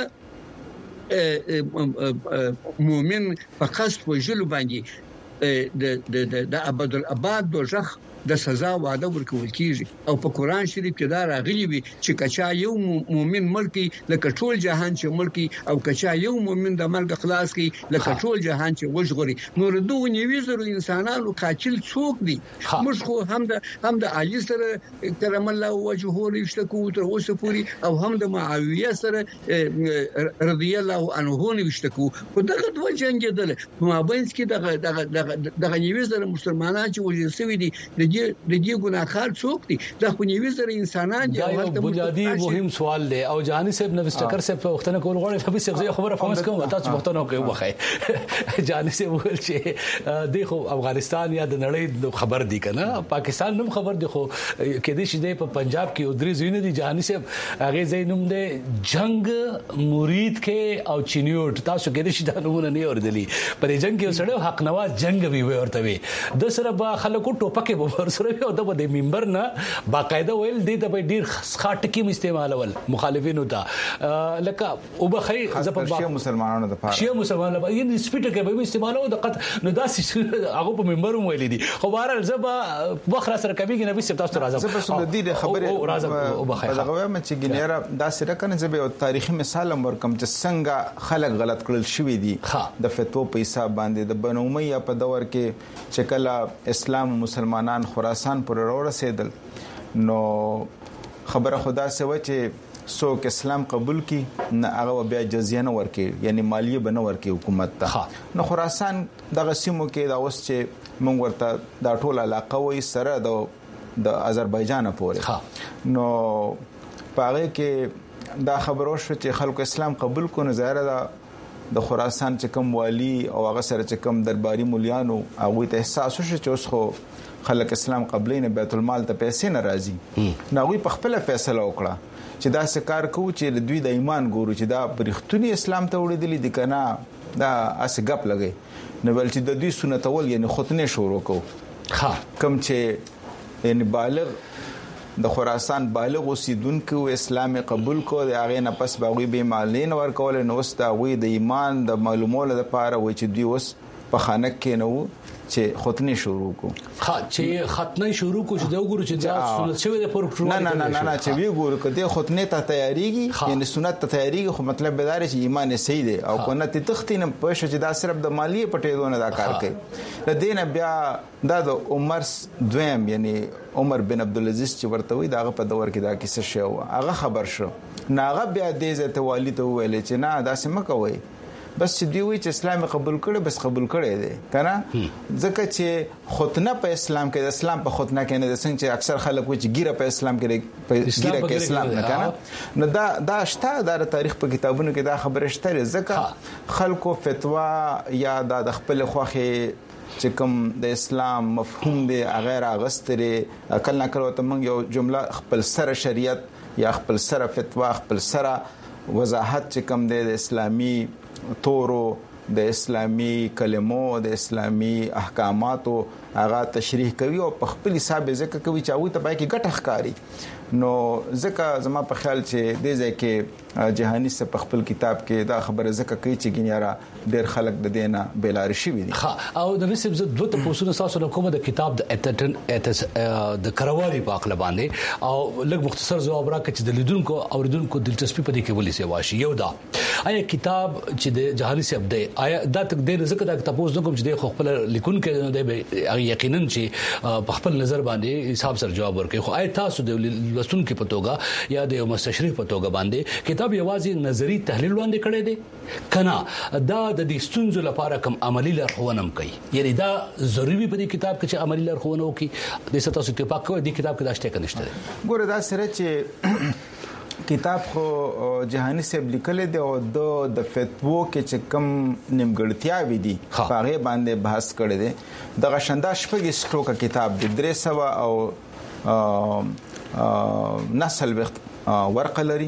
مؤمن په قصد وجلو باندې د د د ابد الاباد دوزخ د سزا وعده ورکول کیږي، او په قران شریف کې دا راغلي وي چې کچا یو مؤمن ملکی لکه ټول جهان چې ملکی، او کچا یو مؤمن د مرګ خلاص کی لکه ټول جهان چې وژغوري. نور دوه نیوي زرو انسانانو قاتل څوک دي؟ موږ خو هم د هم د علي سره کرم الله وجهه رښتکو تر اوسه پوری، او هم د معاویه سره رضی الله عنه نوښتکو. په دغه دوه جنگیدل په مابینځ کې دغه دغه دغه نیوي زرو مسلمانان چې وژل شوی دي د د دې ګناهکار څوک دي؟ دا خو نیوي زره انسانان دي. دا یو بنیادی مهم سوال دی، او جهانی صاحب نو استکر صاحب په وختونه کول غواړي په څه خبره فهمس کوم تاسو وختونه کوي وخی جهانی صاحب ول چې دغه افغانستان یا د نړۍ خبر دی کنه، پاکستان نوم خبر دی، خو کې دې شې په پنجاب کې او درې زینې دي. جهانی صاحب هغه زینوم دی جنگ مرید کې او چینیوټ، تاسو کې دې شې د نمونه نه اوردلی پر جنگ کې سره حق نواز جنگ وی ورته وي د سره با خلکو ټوپکه به سره یو د منبر نه باقاعده ویل دي د ډیر خاط کې استعمالول مخالفینو ته لکه او بخي زپه شیعه مسلمانانو د پاره شیعه مسلمانانو یې سپیټ کې به استعمالو د قط نو داسې هغه په منبر ویل دي. خو بهر زبا بخره سره کمیږي نبی سب تاسو راځم زبه سم د دې خبره او بخي دغه مې چې ګنیرا داسې رکنه زبه یو تاریخي مثال ورکم چې څنګه خلک غلط کړل شوی دي د فتوا په حساب باندې. د بنو امیہ په دور کې چې کله اسلام مسلمانان خراسان پر ورسېدل نو خبره خدا سره چې څوک اسلام قبول کی نه هغه بیا جزیه نه ورکي، یعنی مالیه به نه ورکي حکومت ته. نو خراسان دغه سیمو کې دا اوس چې مونږ ورته دا ټول علاقه وې سره د د آذربایجان پورې، نو پاره کې دا خبرو شو چې خلکو اسلام قبول کو نه ظاهر ده د خراسان چې کوم والی او هغه سره چې کوم درباري مولیانو هغه ته احساس وشو چې اوس خو خلک اسلام قبلین بیت المال ته پیسې ناراضي، نو په خپل فیصله وکړه چې دا سکار کوو چې د دوی د ایمان ګورو چې دا پرختونی اسلام ته وړي دي کنه دا اس غپ لګي، نو بل چې د دوی سنت ول یعنی ختنه شروع کو ها کم چې یعنی بالغ د خراسان بالغ اوسیدونکو اسلام قبول کو د هغه نه پس باغوي به مالین ورکول، نو واست غوي د ایمان د معلومولو لپاره و چې دوی اوس په خانه کې نو چې ختنه شروع کو ها چې ختنه شروع کو چې دا وګورو چې دا سنت شوی د پروګرام نه نه نه نه چې وی ګورو کده ختنه ته تیاریږي یعنی سنت ته تیاریږي، خو مطلب به دا چې ایمان صحیح دی او کنه ته تختینه په شو چې دا صرف د مالیه پټې دونه دا کار کوي. د دینه بیا دا د عمر دویم یعنی عمر بن عبد العزيز چې ورته وي داغه په دور کې دا کیسه شو، هغه خبر شو ناغه بیا دې زته والد ویل چې نه دا سم کوي، بس چې دی وی چې اسلام قبول کړي بس قبول کړي دي کنه، ځکه چې ختنه په اسلام کې د اسلام په ختنه کې نه د څنګه چې اکثر خلک وي چې ګیره په اسلام کې په ګیره کې اسلام نه کنه، نو دا دا شته د تاریخ په کتابونو کې دا خبره شته، ځکه خلکو فتوا یا د خپل خوخه چې کوم د اسلام مفهوم دی غیر اغستري کله نه کله ته موږ یو جمله خپل سره شریعت یا خپل سره فتوا خپل سره وضاحت چې کوم دی د اسلامي تورو د اسلامي کلمو د اسلامي احکاماتو هغه تشریح کوي او په خپل حساب ځکه کوي چې هغه ته باید ګټه ښکاری. نو ځکه زما په خیال چې د ځکه جهانی سره په خپل کتاب کې دا خبره ځکه کوي چې ګنیاره ډېر خلک د دینه بیلار شي وي. ها او د نسب زه دوه تاسو سره تاسو کوم د کتاب د اتن د کروالي په اخلا باندې او لږ مختصر جواب راکړي چې د لیدونکو او اوریدونکو دلچسپي په دې کې ولې سي واشي. یو دا آیا کتاب چې د جهانی صاحب دی آیا دا تک د ځکه دا تاسو کوم چې د خپل لیکون کې د یقینا چې په خپل نظر باندې حساب سره جواب ورکړي، خو آیا تاسو د لسون کې پتوګه یا د مستشرق پتوګه باندې کتاب یوازې نظری تحلیل وړاندې کړی دی کنه دا د دې ستونزو لپاره کوم عملی لارښوونه کوي، یعنی دا ضروري په دې کتاب کې چې عملی لارښوونه وکړي د تاسو اتفاق کوي د کتاب کې دا شته کنيشته. ګوره دا سره چې کتاب خو جهانی صاحب لیکل دی او د فتوو کې چې کم نیمګړتیاوي دي هغه باندې بحث کړی دی د غشنده شپږ سټروکه کتاب د درې سو او نسل وخت ورقه لري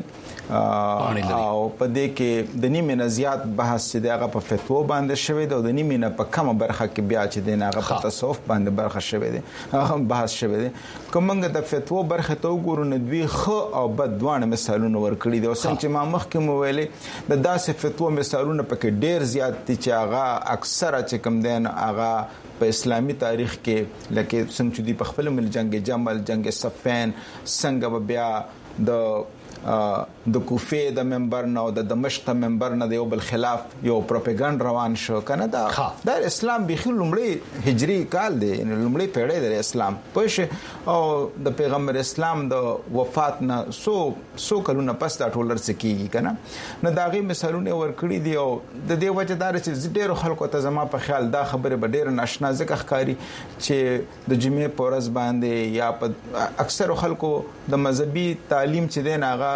او په دې کې د نیمه نزيات بحث چې دغه په فتوا باندې شوی دی او د نیمه نه په کومه برخه کې بیا چې د هغه په تصوف باندې برخه شوی دی هغه بحث شوی دی کومنګ د فتوا برخه ته وګورو نه دوی خو او بد دوه مثالونه ورکړي دي او څنګه چې ما مخکې مو ویلې د داسې فتوا مثالونه پکې ډېر زیات دي چې هغه اکثره چې کوم دین هغه په اسلامي تاریخ کې لکه څنګه چې دی په خپل مل جنگ جمل جنگ صفین څنګه بیا د د کوفه د منبر نه او د دمشق منبر نه د یو بل خلاف یو پروپاګاندا روان شو کنه دا د اسلام به لومړی هجری کال دی لومړی پیړۍ د اسلام پښه او د پیغمبر اسلام د وفات نه سو سو کلونه پس دا ټولر سکیږي کنه نه داغي مثالونه ورکړي دی او د دې وجدار چې ډېر خلکو ته زما په خیال دا خبره به ډېر ناشنا ځکه ښکاری چې د جمعې پورز باندې یا په اکثر خلکو د مذهبي تعلیم چې دین هغه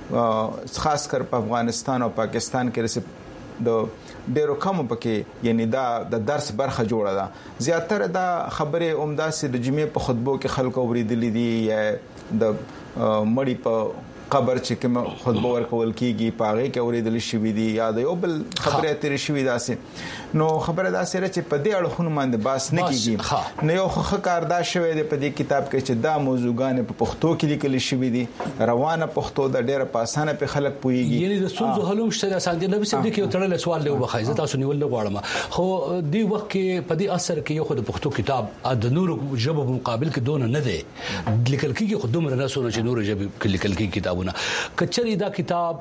خاص کر په افغانستان او پاکستان کې رسې د ډیرو کم پکې یعنی دا د درس برخه جوړه ده زیاتره دا خبره عمده سي د جمعې په خطبو کې خلکو اوریدلې دي یا د مړی په قبر چې کوم خطبه ورکول کیږي پاغه کې اوریدل شوې دي یا د یو بل خبره ترې شوې داسې نو خبره داسې چې په دې اړخونو باندې باس نه کیږي نو یو خو کار دا شوې ده په دې کتاب کې چې دا موضوعګان په پښتو کې لیکل شوې دي روانه پښتو د ډېر په اسانه په خلک پويږي یعنی د سوزو حلوم شته اسان دي نبی صاحب کې یو تړل سوال له وبخای زه تاسو نیول غواړم خو دې وخت کې په دې اثر کې یو خو د پښتو کتاب د نور ژبه په مقابل کې دون نه دی لیکل کېږي خو دومره نه سونه چې نور ژبه کې لیکل کېږي کتابونه کچري دا کتاب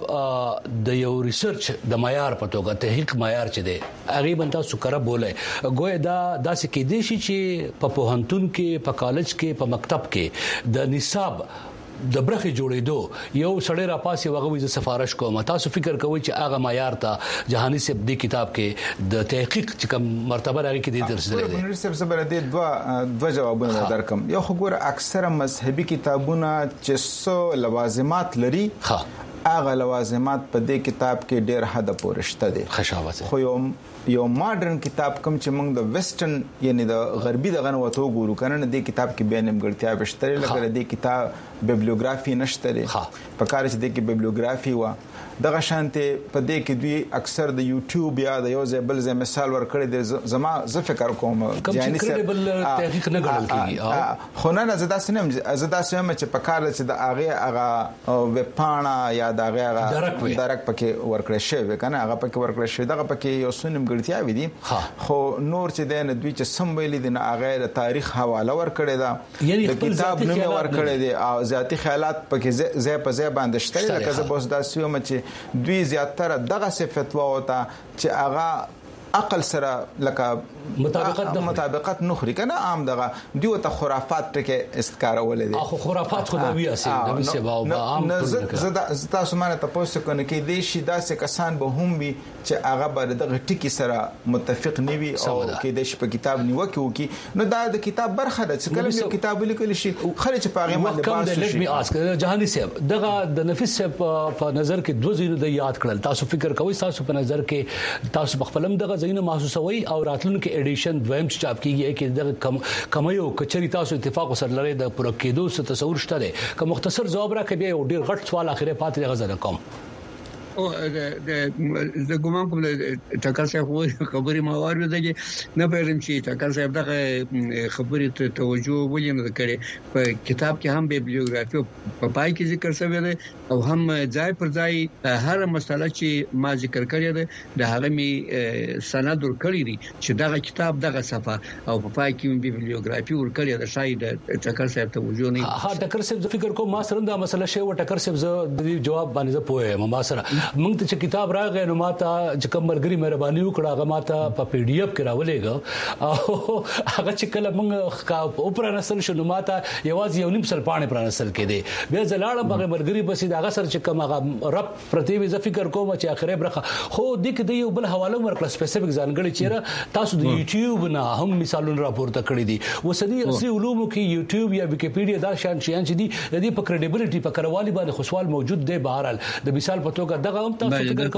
د یو ریسرچ د معیار په توګه تحقیق معیار چي دي هغه بنتا سکره بوله ګویا دا داسې کې دي چې په پوهنتون کې په کالج کې په مکتب کې د نصاب د برخه جوړېدو یو سړی را پاسي وغوي ز سفارش کوم تاسو فکر کوئ چې هغه معیار ته جهانی صاحب د کتاب کې د تحقیق چې کوم مرتبه راغی کې د درسره دي منیر صاحب زبر د دوه دوه جوابونه درکم یو خو ګور اکثره مذهبي کتابونه چې سو لوازمات لري ها هغه لوازمات په دې کتاب کې ډېر حد پورې شته دي خشاوت خو یو یو ماډرن کتاب کوم چې موږ د ویسټرن یعنی د غربي دغه وته ګورو کنه د کتاب کې بیان نیمګړتیا بشتري لکه د کتاب بیبلیوګرافي نشته لري په کار چې د کې بیبلیوګرافي وا دغه شانته په دې کې دوی اکثر د یوټیوب یا د یو ځای بل ځای مثال ورکړي د زما ز فکر کوم یعنی کریډیبل تحقیق نه غړل کیږي خو نه زدا سنم زدا سم چې په کار چې د هغه هغه وپانا یا د هغه درک پکې ورکړي شوی کنه هغه پکې ورکړي شوی دغه پکې یو سنم ګړتیا وي دي خو نور چې د دوی چې سم ویل دي نه هغه د تاریخ حواله ورکړي دا د کتاب نوم ورکړي دي او ذاتی خیالات پکې ځای په ځای باندې شته لکه زه بوس دا سوم چې دوی زیاتره دغه صفتوا وتا چې هغه عقل سره لکه مطابقت مطابقت نخري کنه عام دغه دیو ته خرافات ټکه استکار ولې دي اخو خرافات خو د وی اسي د وی سبا او عام زدا زدا سمانه تاسو کنه کې دي شي داسې کسان به هم وي چې هغه بر دغه ټکی سره متفق نیوي او کې د شپ کتاب نیوکه وکي نو دا د کتاب برخه ده چې کله کتاب لیکل شي خلک په هغه باندې باسي شي اسک جهانی صاحب دغه د نفس صاحب په نظر کې دوه زینو د یاد کړل تاسو فکر کوئ تاسو په نظر کې تاسو خپلم دغه زینو محسوسوي او راتلونکو ایډیشن دویم چاپ کیږي کې د کم کمایو کچري تاسو اتفاق سره لري د پوره کېدو څه تصور شته که مختصر جواب راکړئ بیا ډیر غټ سوال اخیره پاتې غزل کوم او د د ګومان کوم ټاکر صاحب خبري ما واردې نه پېرم چې ټاکر صاحب دغه خبرې ته توجه ولې نه کړي په کتاب کې هم بیبلیوګرافي په پای کې ذکر شوی دی او هم ځای پر ځای هر مسله چې ما ذکر کړی دی د هغه می سند ورکړی دی چې دغه کتاب دغه صفه او په پای کې بیبلیوګرافي ورکړی دی شاید ټاکر صاحب توجه نه ها ټاکر صاحب فکر کوم ما سره دا مسله شی و ټاکر صاحب د جواب باندې پوهه ما سره موږ ته چې کتاب راغی نو ماته چې کوم مرګري مهرباني وکړه هغه ماته په پی ډی اف کې راولېګ او هغه چې کله موږ اوپر نسل شو نو ماته یوازې یو نیم سل پانه پر نسل کې دی بیا زلاړه بغه مرګري بس دا غسر چې کوم هغه رب پرتی وی ز فکر کوم چې اخره برخه خو د دې یو بل حواله ورکړه سپیسیفیک ځانګړي چیرې تاسو د یوټیوب نه هم مثالونه راپورته کړی دي وسدي اصلي علومو کې یوټیوب یا ویکیپیډیا دا شان شیان چې دي د دې په کریډیبিলিټي په کروالي باندې خو سوال موجود دی بهرحال د مثال په توګه دغه هم تاسو فکر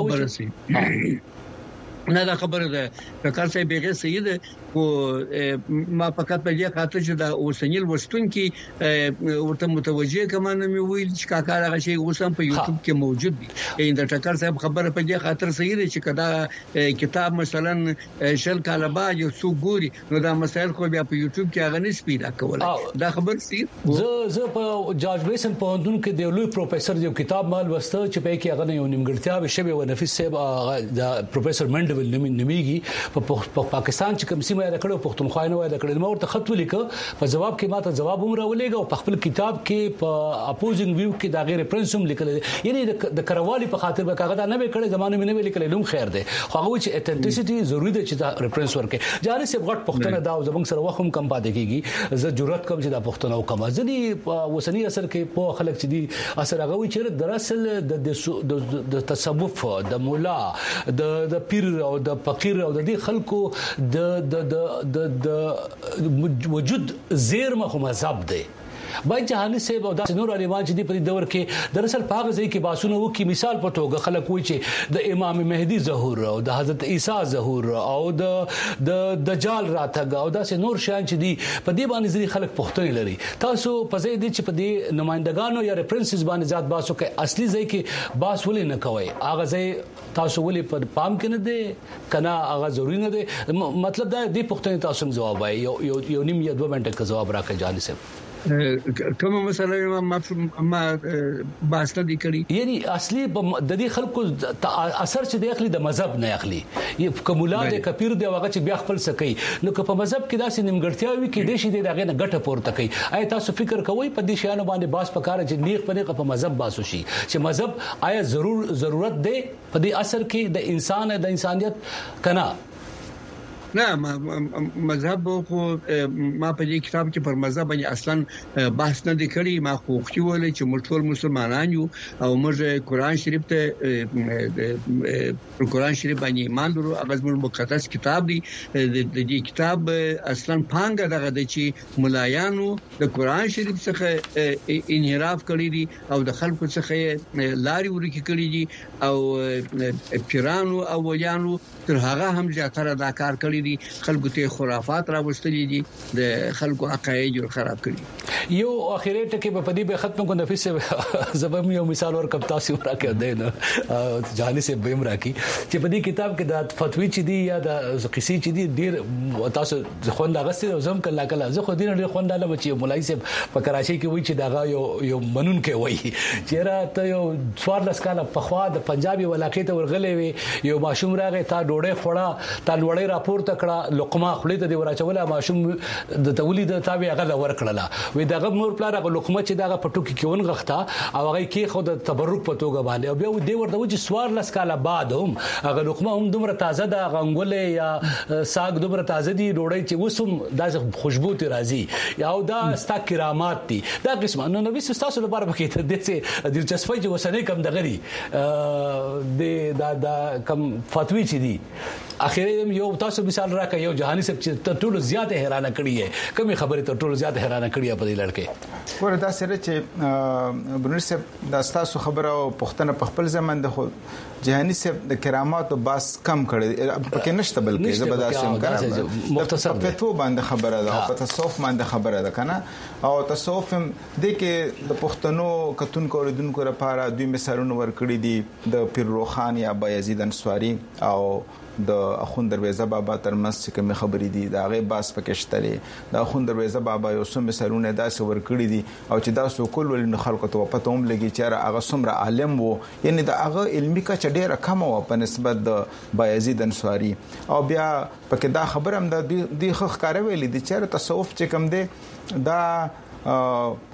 کوئ نه دا خبره ده کار صاحب بیغه سید او ما فقط په دې خاطر چې دا اوسنیل وستون کې ورته متوجه کمانه مې ویل چې کاکا هغه شی اوسم په یوټیوب کې موجود دي دا ټکر صاحب خبره په دې خاطر سید چې کدا کتاب مثلا شل کاله بعد یو څو ګوري نو دا مسایل خو بیا په یوټیوب کې هغه نس پیدا کولای دا خبر سید زه زه په جورج ویسن په اندون کې د لوی پروفیسور یو کتاب مال وسته چې په کې هغه یو نیمګړتیا به شبي و نفیس صاحب د پروفیسور منډ نمیږي په پاکستان چې کوم سیمه راکړو پښتونخوا نه وای راکړل ما ورته خط ولیکو په جواب کې ماته جواب هم راولېګو او په خپل کتاب کې په اپوزینګ ویو کې دا غیر پرنس هم لیکل یعنی د کروالي په خاطر به کاغذ نه وکړي زمانه مې نه لیکل نوم خیر دی خو هغه چې اتنټیسيټي ضروری ده چې دا ریفرنس ورکړي جاري سه غټ پښتنه دا زمونږ سره وخت هم کم پاتې کیږي زه جرأت کوم چې دا پښتنه وکم ځنی وسنی اثر کې په خلک چې دي اثر هغه وي چې در اصل د تصوف د مولا د پیر او د فقیر او د دې خلکو د د د د وجود زیر مخ مذهب دی باید جهانی صاحب او د نور علیمان چې په دور کې در اصل پاغه ځای کې باسونه وکي مثال په توګه خلک وایي چې د امام مهدي ظهور او د حضرت عیسی ظهور او د د دجال راتګ او د نور شان چې دي په دې باندې ځری خلک پښتون لري تاسو په ځای دي چې په دې نمائندګانو یا ریفرنسز باندې ذات باسو کې اصلي ځای کې باس ولې نه کوي هغه ځای تاسو ولې په پام کې نه دي کنه هغه ضروری نه دي مطلب دا دې پښتون تاسو جواب وایي یو یو نیم یا دوه منټه کې جواب راکړي جهانی صاحب کوم مسله ما ما باسته دي کړی یعنی اصلي د دې خلکو اثر چې د اخلي د مذهب نه اخلي کومولا د کپیر دی هغه چې بیا خپل سکی نو که په مذهب کې داسې نیمګړتیا وي کې د شي دغه نه ګټه پورته کوي آیا تاسو فکر کوئ په دې شیانو باندې باس پکاره چې نیغ په په مذهب باسو شي چې مذهب آیا ضرور ضرورت دی په دې اثر کې د انسان د انسانيت کنا نه مذهب خو ما په دې کتاب کې پر مذهب باندې اصلا بحث نه کړی ما خو خو ول چې موږ ټول مسلمانان یو او موږ قرآن شریف ته پر قرآن شریف باندې ایمان لرو هغه زموږ مقدس کتاب دی د دې کتاب اصلا پانګه دغه د چې ملایانو د قرآن شریف څخه انحراف کړی دي او د خلکو څخه لاري ورکی کړی دي او پیرانو او ولیانو تر هغه هم زیاتره دا کار کړی دي خلکو ته خرافات راوستلې دي د خلکو عقاید جوړ خراب کړي یو اخیری ټکی په دې به ختم کو نفیس زبم یو مثال اور کب تاسو راکې دی نه جهانی سے بیم راکی چې په دې کتاب کې د فتوی چې دی یا د قصې چې دی ډیر تاسو خوند غسته زم کله کله زه خو دې نه خوند له بچي مولای صاحب په کراچي کې وای چې داغه یو یو منون کې وای چې را ته یو څوار لس کاله په خوا د پنجابي ولاقې ته ورغلې وي یو ماشوم راغی تا ډوړې خوړه تا لوړې راپور تکړه لقمه خولې ته دی ورچوله ماشوم د تولید تابع هغه ورکړه وې دغه نور پلار هغه لقمه چې دغه پټو کې کېون غخته او هغه کې خو د تبرک په توګه باندې او بیا دی ورته چې سوار لس کاله بعد هم هغه لقمه هم دومره تازه ده غنګولې یا ساګ دومره تازه دي ډوړې چې وسم د خوشبو ته راځي یا دا ستا کرامات دي دا قسمه نو نبی تاسو لپاره پکې ته د څه دلچسپي چې وسنه کم دغري د دا دا کم فتوی چې دي اخیری یو تاسو مثال راکې یو جهانی صاحب چې ټول زیات حیرانه کړی ہے کومه خبره ته ټول زیات حیرانه کړی په دې لړکه وردا سره چې بنور صاحب د تاسو خبره او پښتنه په خپل ځمن د خو جهانی صاحب د کرامات او باس کم کړی پکې نشته بلکې زبردست کړه مختصر په باندې خبره ده په تصوف باندې خبره ده کنه او تصوف د کې د پښتنو کتون کوردونکو لپاره دوی مثالونه ورکړي دي د پیر روخان یا بایزید انصاری او د اخوند دروازه بابا ترمنځ چې کوم خبرې دي دا غي باس پکې شته د اخوند دروازه بابا یو څو مثالونه داسې ورکړي دي او چې تاسو کول ول خلکو ته پته هم لګي چې هغه څومره عالم وو یعنی دا هغه علمي کا چډيره کم وو په نسبت د بایزید انصاری او بیا پکې دا خبر هم د خخ کاروي دي چې تصوف چې کوم دی دا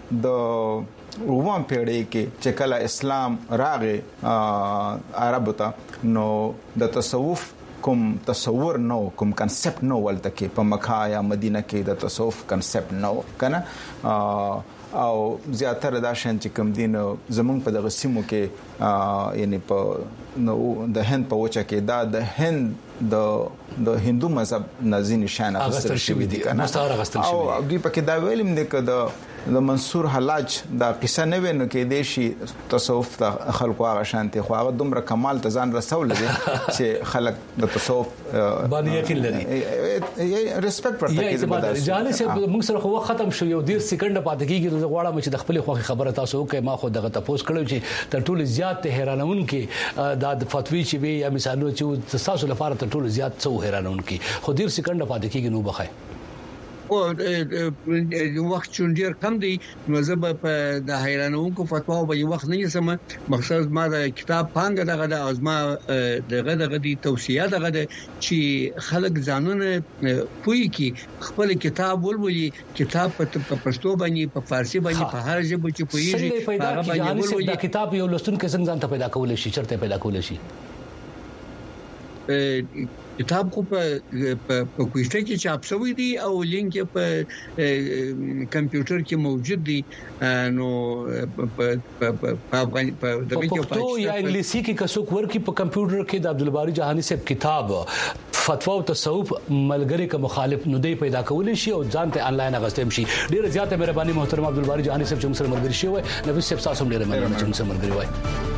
د اووم پیړۍ کې چې کله اسلام راغی عربو ته نو د تصوف کوم تصور نو کوم کنسپټ نو ولته کې په مکه یا مدینه کې د تصوف کنسپټ نو کنه او زیاتره دا شان چې کوم دین زمونږ په دغه سیمو کې یعنی په نو د هند په وچه کې دا د هند د د هندو مذهب نازین شان اغستل شوی دي کنه او دوی پکې دا ویلم دي ک د د منصور حلاج دا قصه نه ویني کې دیشي تصوف ته خلکو هغه شانتي خو هغه دومره کمال ته ځان رسول دي چې خلک د تصوف باندې یقین لري ریسپیکټ ورته کې بدل جاني سه موږ سره خو ختم شو یو ډیر سکند پاتې کیږي زه غواړم چې د خپل خوخي خبره تاسو وکړئ ما خو دغه تاسو کړو چې تر ټولو زیات ته حیرانون کې د فتوی چې وی یا مثالو چې تاسو لپاره تر ټولو زیات څو حیرانون کې خو ډیر سکند پاتې کیږي نو بخای او یو وخت چې ډیر کم دی نو زه په د حیرانونکو فتوا او یو وخت نه سم مقصد ما د کتاب پانګه دغه د ازما دغه دغه دی توصيه دغه چې خلک ځانونه پوي کی خپل کتاب ولولي کتاب په پښتو باندې په فارسی باندې په هر ژبه چې پويږي هغه باندې ولولي دا کتاب یو لستون کې څنګه ځان ته پیدا کول شي چرته پیدا کول شي کتاب خو په په کوشته کې چاپ شوی دی او لینک په کمپیوټر کې موجود دی نو په په افغان په دغه کې په یا انګلیسي کې کڅوک ورکی په کمپیوټر کې د عبدالباری جهانی صاحب کتاب فتوا او تصوف ملګری کا مخالف نو دی پیدا کول شي او ځان ته انلاین غستم شي ډیره زیاته مهرباني محترم عبدالباری جهانی صاحب چې موږ سره ملګری شي وای نبی صاحب تاسو ډیره مهرباني چې موږ سره ملګری وای